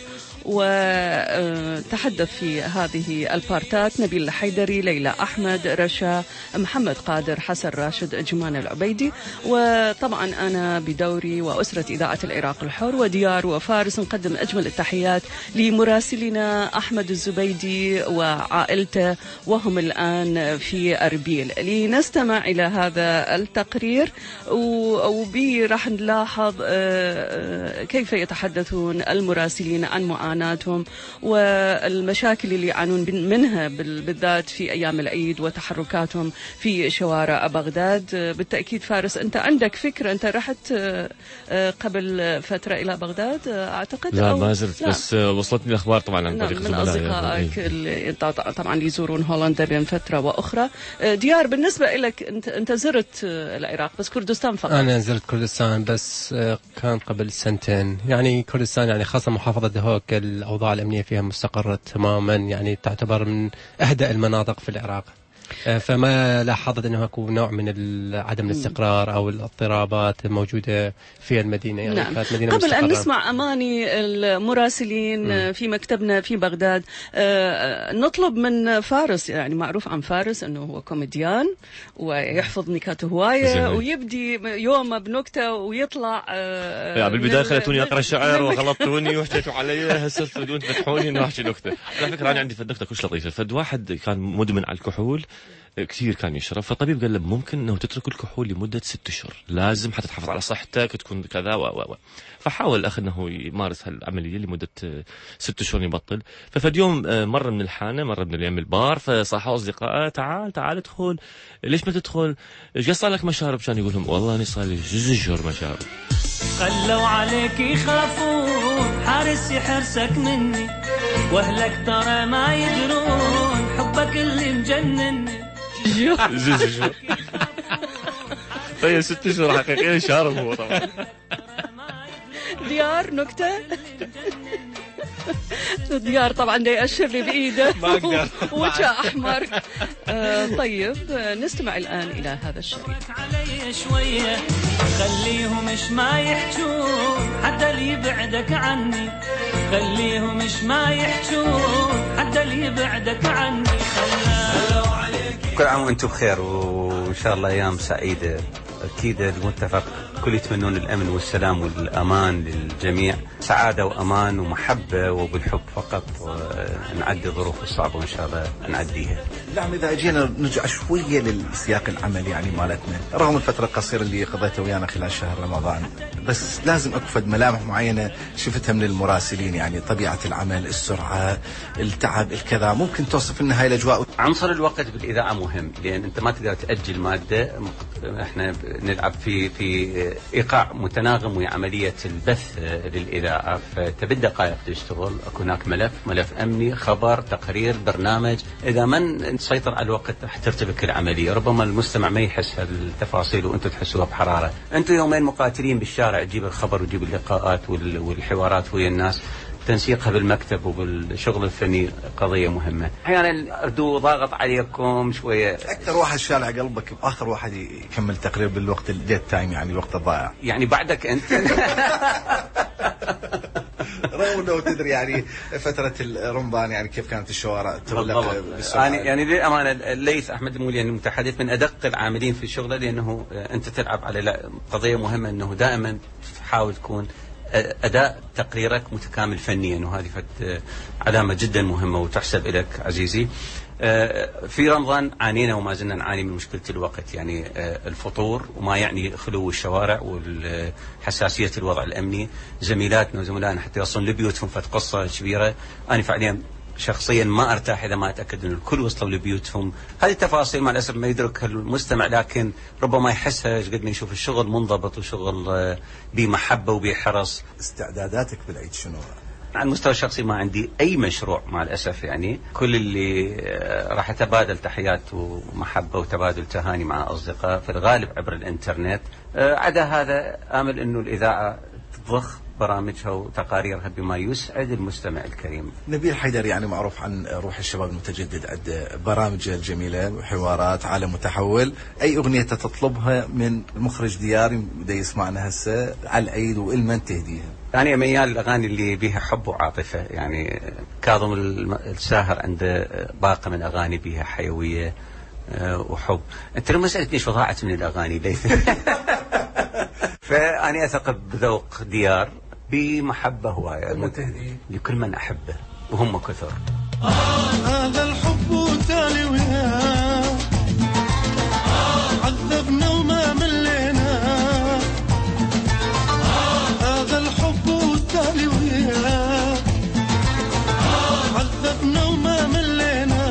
وتحدث في هذه البارتات نبيل الحيدري، ليلى أحمد، رشا، محمد قادر، حسن راشد، جمان العبيدي. وطبعا أنا بدوري وأسرة إذاعة العراق الحر وديار وفارس نقدم أجمل التحيات لمراسلنا أحمد الزبيدي وعائلته، وهم الآن في أربيل. لنستمع إلى هذا التقرير وبه راح نلاحظ كيف يتحدثون المراسلين عن معاناتهم والمشاكل اللي يعانون منها بالذات في أيام العيد، وتحركاتهم في شوارع بغداد. بالتأكيد فارس أنت عندك فكرة، أنت رحت قبل فترة إلى بغداد أعتقد؟ لا ما زلت، بس وصلتني الأخبار طبعا عن طريق من أصدقائك اللي طبعا يزورون هولندا بين فترة وأخرى. ديار، بالنسبة لك أنت أنت زرت العراق بس كردستان فقط؟ أنا زرت كردستان بس كان قبل سنتين. يعني كردستان يعني خاصة محافظة دهوك الأوضاع الأمنية فيها مستقرة تماما، يعني تعتبر من أهدأ المناطق في العراق، فما لاحظت أنه يكون نوع من عدم الاستقرار أو الاضطرابات الموجودة في المدينة. يعني نعم. كانت مدينة قبل مستقرة. أن نسمع أماني المراسلين م. في مكتبنا في بغداد، آه نطلب من فارس، يعني معروف عن فارس أنه هو كوميديان ويحفظ نكاته هواية ويبدي يومه بنكتة ويطلع. آه يعني بالبداية خلتوني أقرأ الشعر وغلطتوني وحكيتوا علي، هسه تريدون تفتحوني إنه أحكي نكتة. على فكرة أنا عندي فد نكتة كلش لطيفة. فد واحد كان مدمن على الكحول كثير كان يشرب، فالطبيب قال له ممكن انه تترك الكحول لمده ست اشهر، لازم حتى تحافظ على صحتك تكون كذا و و فحاول الاخ انه يمارس هالعمليه لمده ست اشهر يبطل. ففي يوم مره من الحانه، مره من الايام البار، فصاحوا اصدقائه تعال تعال ادخل. ليش ما تدخل؟ ايش صار لك مشارب؟ كان يقول لهم والله اني صار لي جزء شهور مشارب. خلوا عليك يخافون يحجون حارس حرسك مني، واهلك ترى ما يدرون حبك اللي مجنني. زوز شهور. طيب ست شهور حقيقيا شارب هو طبعا. ديار نكتة. ديار طبعا دا يأشر لي بإيده وجه أحمر. آه طيب نستمع الآن إلى هذا الشريط. علي شوية خليهم مش ما يحجون حتى اللي يبعدك عني، خليهم مش ما يحجون حتى اللي يبعدك عني. كل عام وانتم بخير وإن شاء الله أيام سعيدة. أكيد المتفق كل يتمنون الأمن والسلام والأمان للجميع، سعادة وأمان ومحبة وبالحب فقط، ونعدي الظروف الصعبة وإن شاء الله نعديها. نعم، إذا أجينا نرجع شوية للسياق العمل يعني مالتنا، رغم الفترة القصيرة اللي قضيتها ويانا خلال شهر رمضان، بس لازم أكفد ملامح معينة شفتها من المراسلين، يعني طبيعة العمل، السرعة، التعب، الكذا. ممكن توصف لنا هاي الأجواء؟ عنصر الوقت بالإذاعة مهم، لأن أنت ما تقدر تأجل مادة. إحنا نلعب في في إيقاع متناغم وهي عملية البث للإذاعة، فتبدأ دقائق تشتغل. هناك ملف ملف أمني، خبر، تقرير، برنامج. إذا من تسيطر على الوقت راح ترتبك العملية. ربما المستمع ما يحس هالتفاصيل وأنتم تحسوها بحرارة. أنتم يومين مقاتلين بالشارع، تجيب الخبر وتجيب اللقاءات والحوارات ويا الناس، تنسيقها بالمكتب وبالشغل الفني قضية مهمة. أحيانا أردو ضاغط عليكم شوية. أكثر واحد شالع قلبك بآخر واحد يكمل تقرير بالوقت الديت تايم، يعني الوقت الضائع، يعني بعدك أنت. رغم انه تدري يعني فترة رمضان يعني كيف كانت الشوارع تغلق بالسرعة. يعني يعني للأمانة الليث أحمد المولي المتحدث من أدق العاملين في الشغل، لأنه أنت تلعب على قضية مهمة، أنه دائما تحاول تكون أداء تقريرك متكامل فنيا، وهذه علامة جدا مهمة وتحسب لك عزيزي. في رمضان عانينا وما زلنا نعاني من مشكلة الوقت، يعني الفطور وما يعني خلو الشوارع والحساسية الوضع الأمني. زميلاتنا وزملائنا حتى يوصلون لبيوتهم فت قصة كبيرة. أنا فعليا شخصيا ما ارتاح اذا ما اتاكد ان الكل وصلوا لبيوتهم. هذه التفاصيل مع الاسف ما يدركها المستمع، لكن ربما يحسها قد ما يشوف الشغل منضبط وشغل بمحبه وبحرص. استعداداتك بالعيد شنو؟ على المستوى الشخصي ما عندي اي مشروع مع الاسف، يعني كل اللي راح اتبادل تحيات ومحبه وتبادل تهاني مع اصدقاء في الغالب عبر الانترنت. عدا هذا امل انه الاذاعه تضخ برامجها وتقاريرها بما يسعد المستمع الكريم. نبيل حيدر يعني معروف عن روح الشباب المتجدد، عنده برامج الجميلة وحوارات، عالم متحول. أي أغنية تطلبها من المخرج ديار بده يسمعنا هسه على العيد وإلمن تهديها؟ أنا ميال الأغاني اللي بيها حب وعاطفة، يعني كاظم الساهر عنده باقة من أغاني بيها حيوية وحب. أنت لما سألتني شو ضاعت من الأغاني ليث. فأنا أثق بذوق ديار بمحبة هواية لكل من أحبه وهم كثر. هذا الحب وتالي وياه عذبنا وما ملينا، هذا الحب وتالي وياه عذبنا وما ملينا.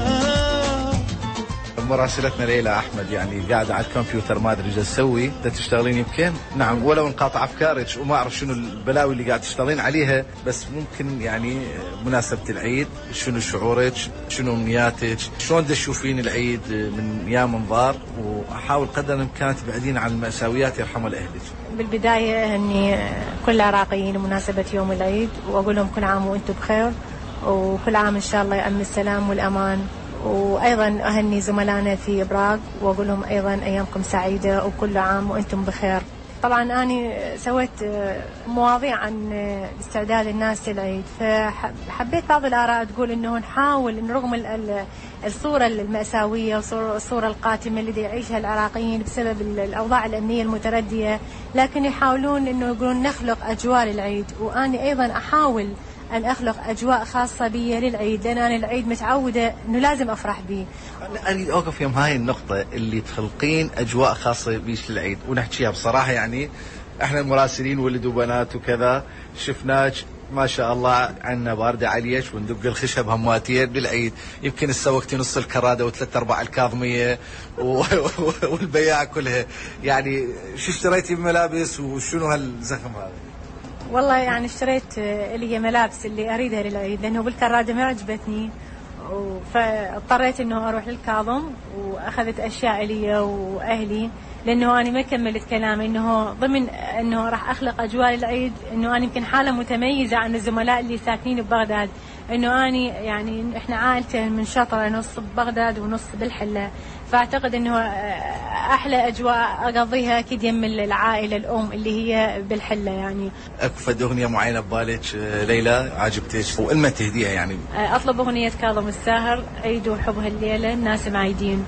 مراسلتنا ليلى أحمد يعني قاعدة على الكمبيوتر ما أدري إيش تسوي، بدها تشتغلين يمكن؟ نعم، ولو انقاطع أفكارك وما أعرف شنو البلاوي اللي قاعد تشتغلين عليها، بس ممكن يعني مناسبة العيد شنو شعورك؟ شنو أمنياتك؟ شلون تشوفين العيد من يا منظار؟ وأحاول قدر الإمكان تبعدين عن المأساويات يرحم أهلك. بالبداية أني كل العراقيين بمناسبة يوم العيد وأقول لهم كل عام وأنتم بخير، وكل عام إن شاء الله يأمن السلام والأمان. وأيضا أهني زملائنا في إبراق وأقول لهم أيضا أيامكم سعيدة وكل عام وأنتم بخير. طبعا أنا سويت مواضيع عن استعداد الناس للعيد، فحبيت بعض الآراء تقول إنه نحاول إن رغم الصورة المأساوية والصورة القاتمة اللي يعيشها العراقيين بسبب الأوضاع الأمنية المتردية، لكن يحاولون إنه يقولون نخلق أجواء للعيد. وأنا أيضا أحاول أن أخلق أجواء خاصة بي للعيد، لأن أنا العيد متعودة إنه لازم أفرح به. أنا أريد أوقف يوم هاي النقطة اللي تخلقين أجواء خاصة بيش للعيد، ونحكيها بصراحة. يعني إحنا المراسلين ولد وبنات وكذا شفناك ما شاء الله عنا باردة عليك وندق الخشب هماتين بالعيد، يمكن سوقتي نص الكرادة وثلاث أرباع الكاظمية والبياع كلها. يعني شو اشتريتي بملابس وشنو هالزخم هذا؟ والله يعني اشتريت اللي هي ملابس اللي أريدها للعيد، لأنه بالكرادة ما عجبتني، فاضطريت إنه أروح للكاظم وأخذت أشياء لي وأهلي، لأنه أنا ما كملت كلامي إنه ضمن إنه راح أخلق أجواء العيد، إنه أنا يمكن حالة متميزة عن الزملاء اللي ساكنين ببغداد، إنه أنا يعني إحنا عائلتين من شطرة، نص ببغداد ونص بالحلة، فأعتقد إنه أحلى أجواء أقضيها أكيد يم العائلة الأم اللي هي بالحلة. يعني أكو فد أغنية معينة ببالك ليلى عجبتك وإلما تهديها؟ يعني أطلب أغنية كاظم الساهر عيد وحب هالليلة الناس معيدين،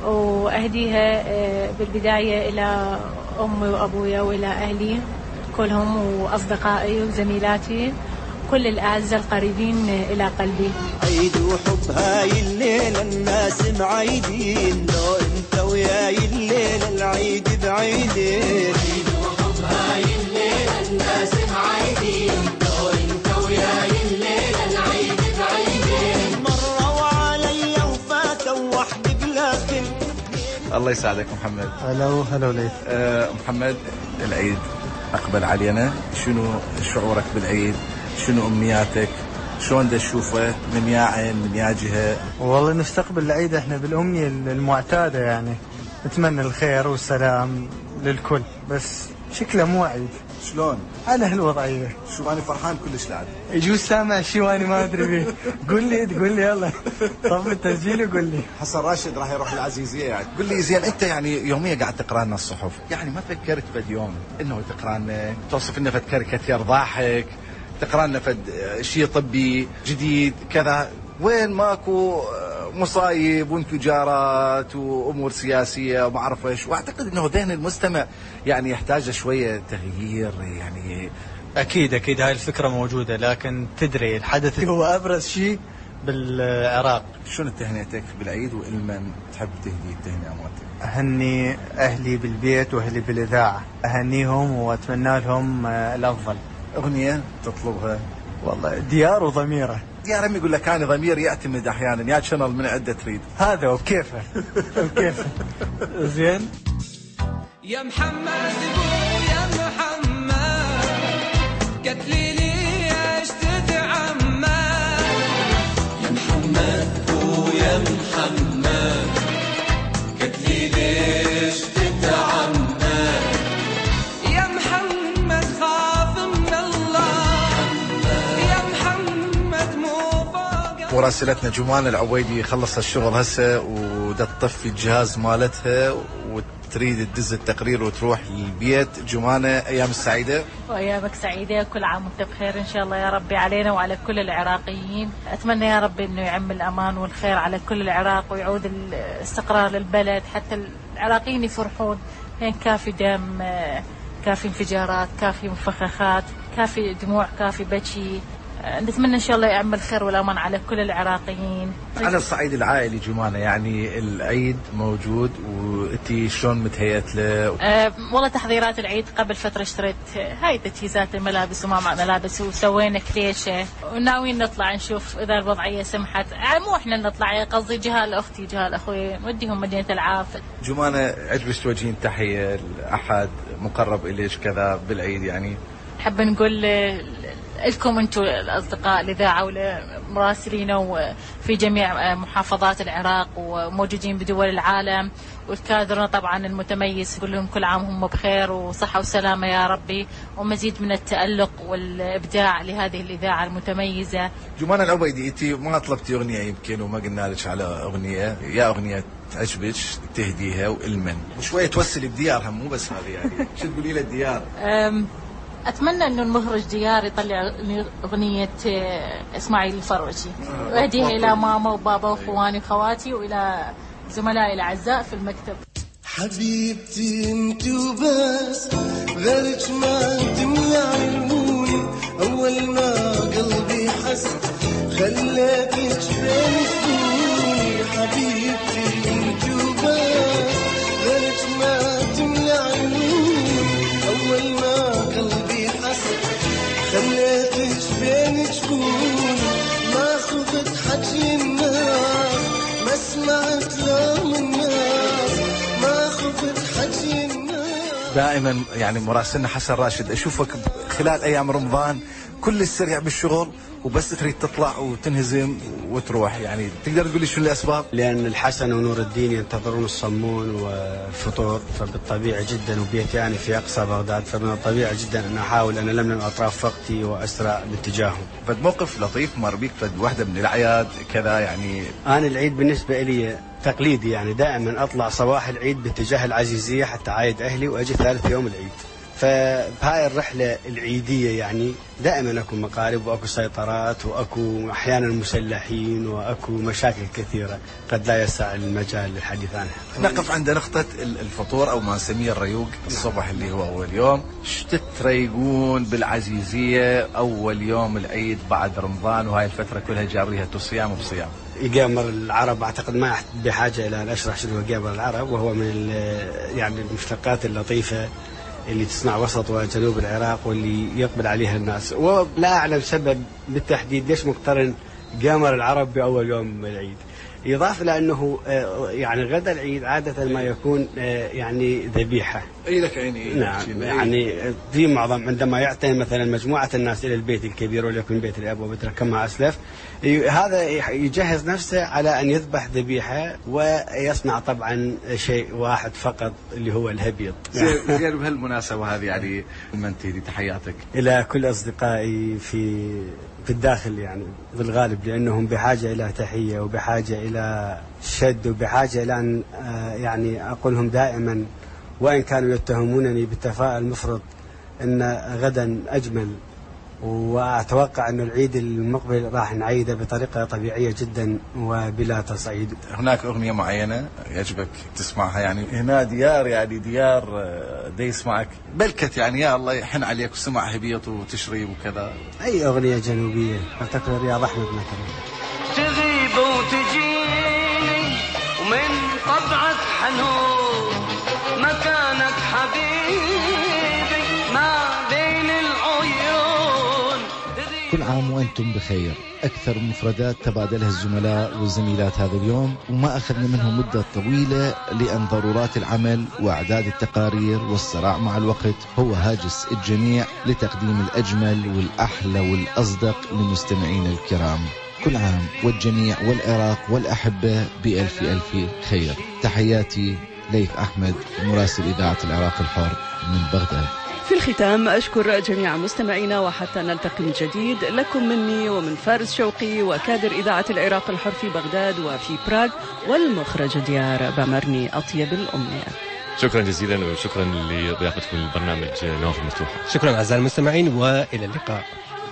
وأهديها بالبداية إلى أمي وأبويا وإلى أهلي كلهم وأصدقائي وزميلاتي كل الأعزة القريبين إلى قلبي. عيد وحب هاي الليلة الناس معيدين، لو انت وياي الليلة العيد بعيدين. عيد وحب هاي الليلة الناس معيدين، لو انت وياي الليلة العيد بعيدين. مرة وعلي وفاتوا وحدي بلا كل. الله يساعدك محمد. هلو هلو ليث. أه محمد، العيد أقبل علينا، شنو شعورك بالعيد؟ شنو أمنياتك؟ شلون دا تشوفه من يا عين من يا جهة؟ والله نستقبل العيد احنا بالأمنية المعتادة، يعني نتمنى الخير والسلام للكل، بس شكله مو عيد. شلون؟ على هالوضعية. شو أنا فرحان كلش لعد. يجوز سامع شيء وأنا ما أدري بيه. قل لي تقول لي يلا طب التسجيل وقول لي. حسن راشد راح يروح العزيزية يعني. قل لي زين أنت يعني يوميا قاعد تقرأ لنا الصحف، يعني ما فكرت بد يوم إنه تقرأ لنا توصف لنا فد كاريكاتير ضاحك، تقرأ لنا فد شيء طبي جديد كذا، وين ماكو مصايب وانفجارات وامور سياسيه وما اعرف ايش، واعتقد انه ذهن المستمع يعني يحتاج شويه تغيير. يعني اكيد اكيد هاي الفكره موجوده، لكن تدري الحدث هو ابرز شيء بالعراق. شنو تهنيتك بالعيد والمن تحب تهدي التهنئه مالتك؟ اهني اهلي بالبيت واهلي بالاذاعه، اهنيهم واتمنى لهم الافضل. اغنيه تطلبها؟ والله ديار وضميره. يا رمي يقول لك انا ضميري يعتمد احيانا، يا شنل من عده تريد. هذا وكيفه وكيفه. زين يا محمد يا محمد قتلي ليش تتعمى، يا محمد ويا محمد قتلي ليش تتعمى، يا محمد خاف من الله، يا محمد مو فوق. مراسلتنا جمانة العويدي خلص الشغل هسه ودا تطفي الجهاز مالتها وتريد تدز التقرير وتروح للبيت. جمانة ايام السعيدة. وايامك سعيدة، كل عام وانت بخير ان شاء الله يا ربي علينا وعلى كل العراقيين. اتمنى يا ربي انه يعم الامان والخير على كل العراق ويعود الاستقرار للبلد، حتى العراقيين يفرحون. هين كافي دم، كافي انفجارات، كافي مفخخات، كافي دموع، كافي بكي. نتمنى ان شاء الله يعم الخير والامان على كل العراقيين. على الصعيد العائلي جمانة، يعني العيد موجود وانتي شلون متهيئت له؟ أه والله تحضيرات العيد قبل فتره اشتريت هاي تجهيزات الملابس وماما ملابس وسوينا كريشه، وناويين نطلع نشوف اذا الوضعيه سمحت. يعني مو احنا نطلع، قصدي جهال اختي جهال اخوي نوديهم مدينه العافيه. جمانة عجبك توجهين تحيه لاحد مقرب اليك كذا بالعيد؟ يعني حابه نقول لكم انتم الاصدقاء الاذاعه والمراسلين وفي جميع محافظات العراق وموجودين بدول العالم، والكادرنا طبعا المتميز، نقول لهم كل عام هم بخير وصحه وسلامه يا ربي، ومزيد من التالق والابداع لهذه الاذاعه المتميزه. جمانة العبيدي، انت ما طلبتي اغنيه يمكن وما قلنا لك على اغنيه، يا اغنيه تعجبك تهديها والمن وشويه توسلي بديارها، مو بس هذه يعني شو تقولي له الديار؟ أتمنى أنه المخرج ديار يطلع أغنية إسماعيل الفروجي وأهديها إلى ماما وبابا وأخواني وخواتي وإلى زملائي الأعزاء في المكتب. حبيبتي انت وبس، غيرك ما تملى عيوني، أول ما قلبي حس خليتك بين سنوني. حبيبتي انت وبس، غيرك ما تملى عيوني، أول ما قلبي حس خليتك بين جفوني. ما خفت حكي الناس، ما سمعت لوم الناس، ما خفت حكي الناس. دائما يعني مراسلنا حسن راشد اشوفك خلال أيام رمضان كل السريع بالشغل وبس تريد تطلع وتنهزم وتروح، يعني تقدر تقول لي شو الأسباب؟ لأن الحسن ونور الدين ينتظرون الصمون والفطور، فبالطبيعي جدا وبيتي أنا في أقصى بغداد، فمن الطبيعي جدا أن أحاول أن ألملم أطراف وقتي وأسرع باتجاههم. فد موقف لطيف مر بيك فد واحدة من الأعياد كذا يعني؟ أنا العيد بالنسبة لي تقليدي، يعني دائما أطلع صباح العيد باتجاه العزيزية حتى عايد أهلي وأجي ثالث يوم العيد. فبهاي الرحلة العيدية يعني دائما أكو مقارب وأكو سيطرات وأكو أحيانا مسلحين وأكو مشاكل كثيرة قد لا يسع المجال للحديث عنها. نقف عند نقطة الفطور أو ما نسميه الريوق الصبح اللي هو أول يوم. شتت تريقون بالعزيزية أول يوم العيد بعد رمضان وهاي الفترة كلها جاريها صيام وبصيام؟ يقامر العرب أعتقد ما بحاجة إلى أن أشرح شنو هو يقامر العرب، وهو من يعني المشتقات اللطيفة اللي تصنع وسط وجنوب العراق واللي يقبل عليها الناس، ولا أعلم سبب بالتحديد ليش مقترن قامر العرب بأول يوم العيد. يضاف لأنه يعني غدا العيد عادة ما يكون يعني ذبيحة. أي لك عيني. نعم، يعني في معظم عندما يعتني مثلا مجموعة الناس إلى البيت الكبير وليكن بيت الأب وبيت كما أسلف، هذا يجهز نفسه على أن يذبح ذبيحة ويصنع طبعا شيء واحد فقط اللي هو الهبيط. زين بهالمناسبة هذه يعني من تهدي تحياتك إلى كل أصدقائي في في الداخل يعني بالغالب، لأنهم بحاجة إلى تحية وبحاجة إلى شد وبحاجة إلى أن يعني أقولهم دائما وإن كانوا يتهمونني بالتفاؤل المفرط أن غدا أجمل، وأتوقع أن العيد المقبل راح نعيده بطريقة طبيعية جدا وبلا تصعيد. هناك أغنية معينة يعجبك تسمعها؟ يعني هنا ديار يعني ديار دي يسمعك بلكت يعني يا الله يحن عليك وسمع هبيط وتشريب وكذا. أي أغنية جنوبية أعتقد رياض أحمد مثلا. تغيب وتجيني ومن طبعك حنون مكانك حبيبي ما بين العيون. كل عام وأنتم بخير. أكثر مفردات تبادلها الزملاء والزميلات هذا اليوم وما أخذنا منهم مدة طويلة، لأن ضرورات العمل وإعداد التقارير والصراع مع الوقت هو هاجس الجميع لتقديم الأجمل والأحلى والأصدق لمستمعين الكرام. كل عام والجميع والعراق والأحبة بألف ألف خير. تحياتي ليث أحمد، مراسل إذاعة العراق الحر من بغداد. في الختام أشكر جميع مستمعينا، وحتى نلتقي من جديد لكم مني ومن فارس شوقي وكادر إذاعة العراق الحر في بغداد وفي براغ والمخرج ديار بامرني أطيب الأمنيات. شكرا جزيلا وشكرا لضيافتكم البرنامج نوافذ مفتوحة. شكرا أعزائي المستمعين وإلى اللقاء.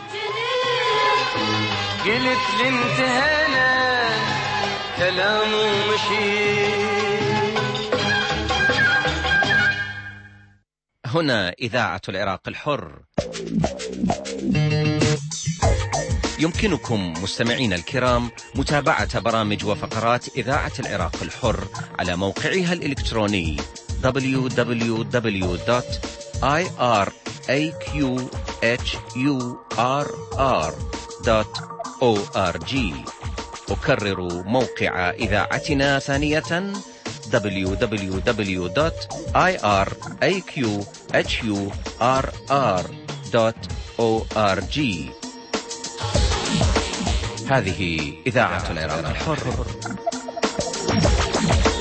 قلت لي انتهينا كلام ومشي. هنا إذاعة العراق الحر. يمكنكم مستمعين الكرام متابعة برامج وفقرات إذاعة العراق الحر على موقعها الإلكتروني دبليو دبليو دبليو دوت آي آر إيه كيو إتش يو آر آر دوت أو آر جي. أكرر موقع إذاعتنا ثانية دبليو دبليو دبليو دوت آي آر إيه كيو إتش يو آر آر دوت أو آر جي. هذه إذاعة العراق الحر.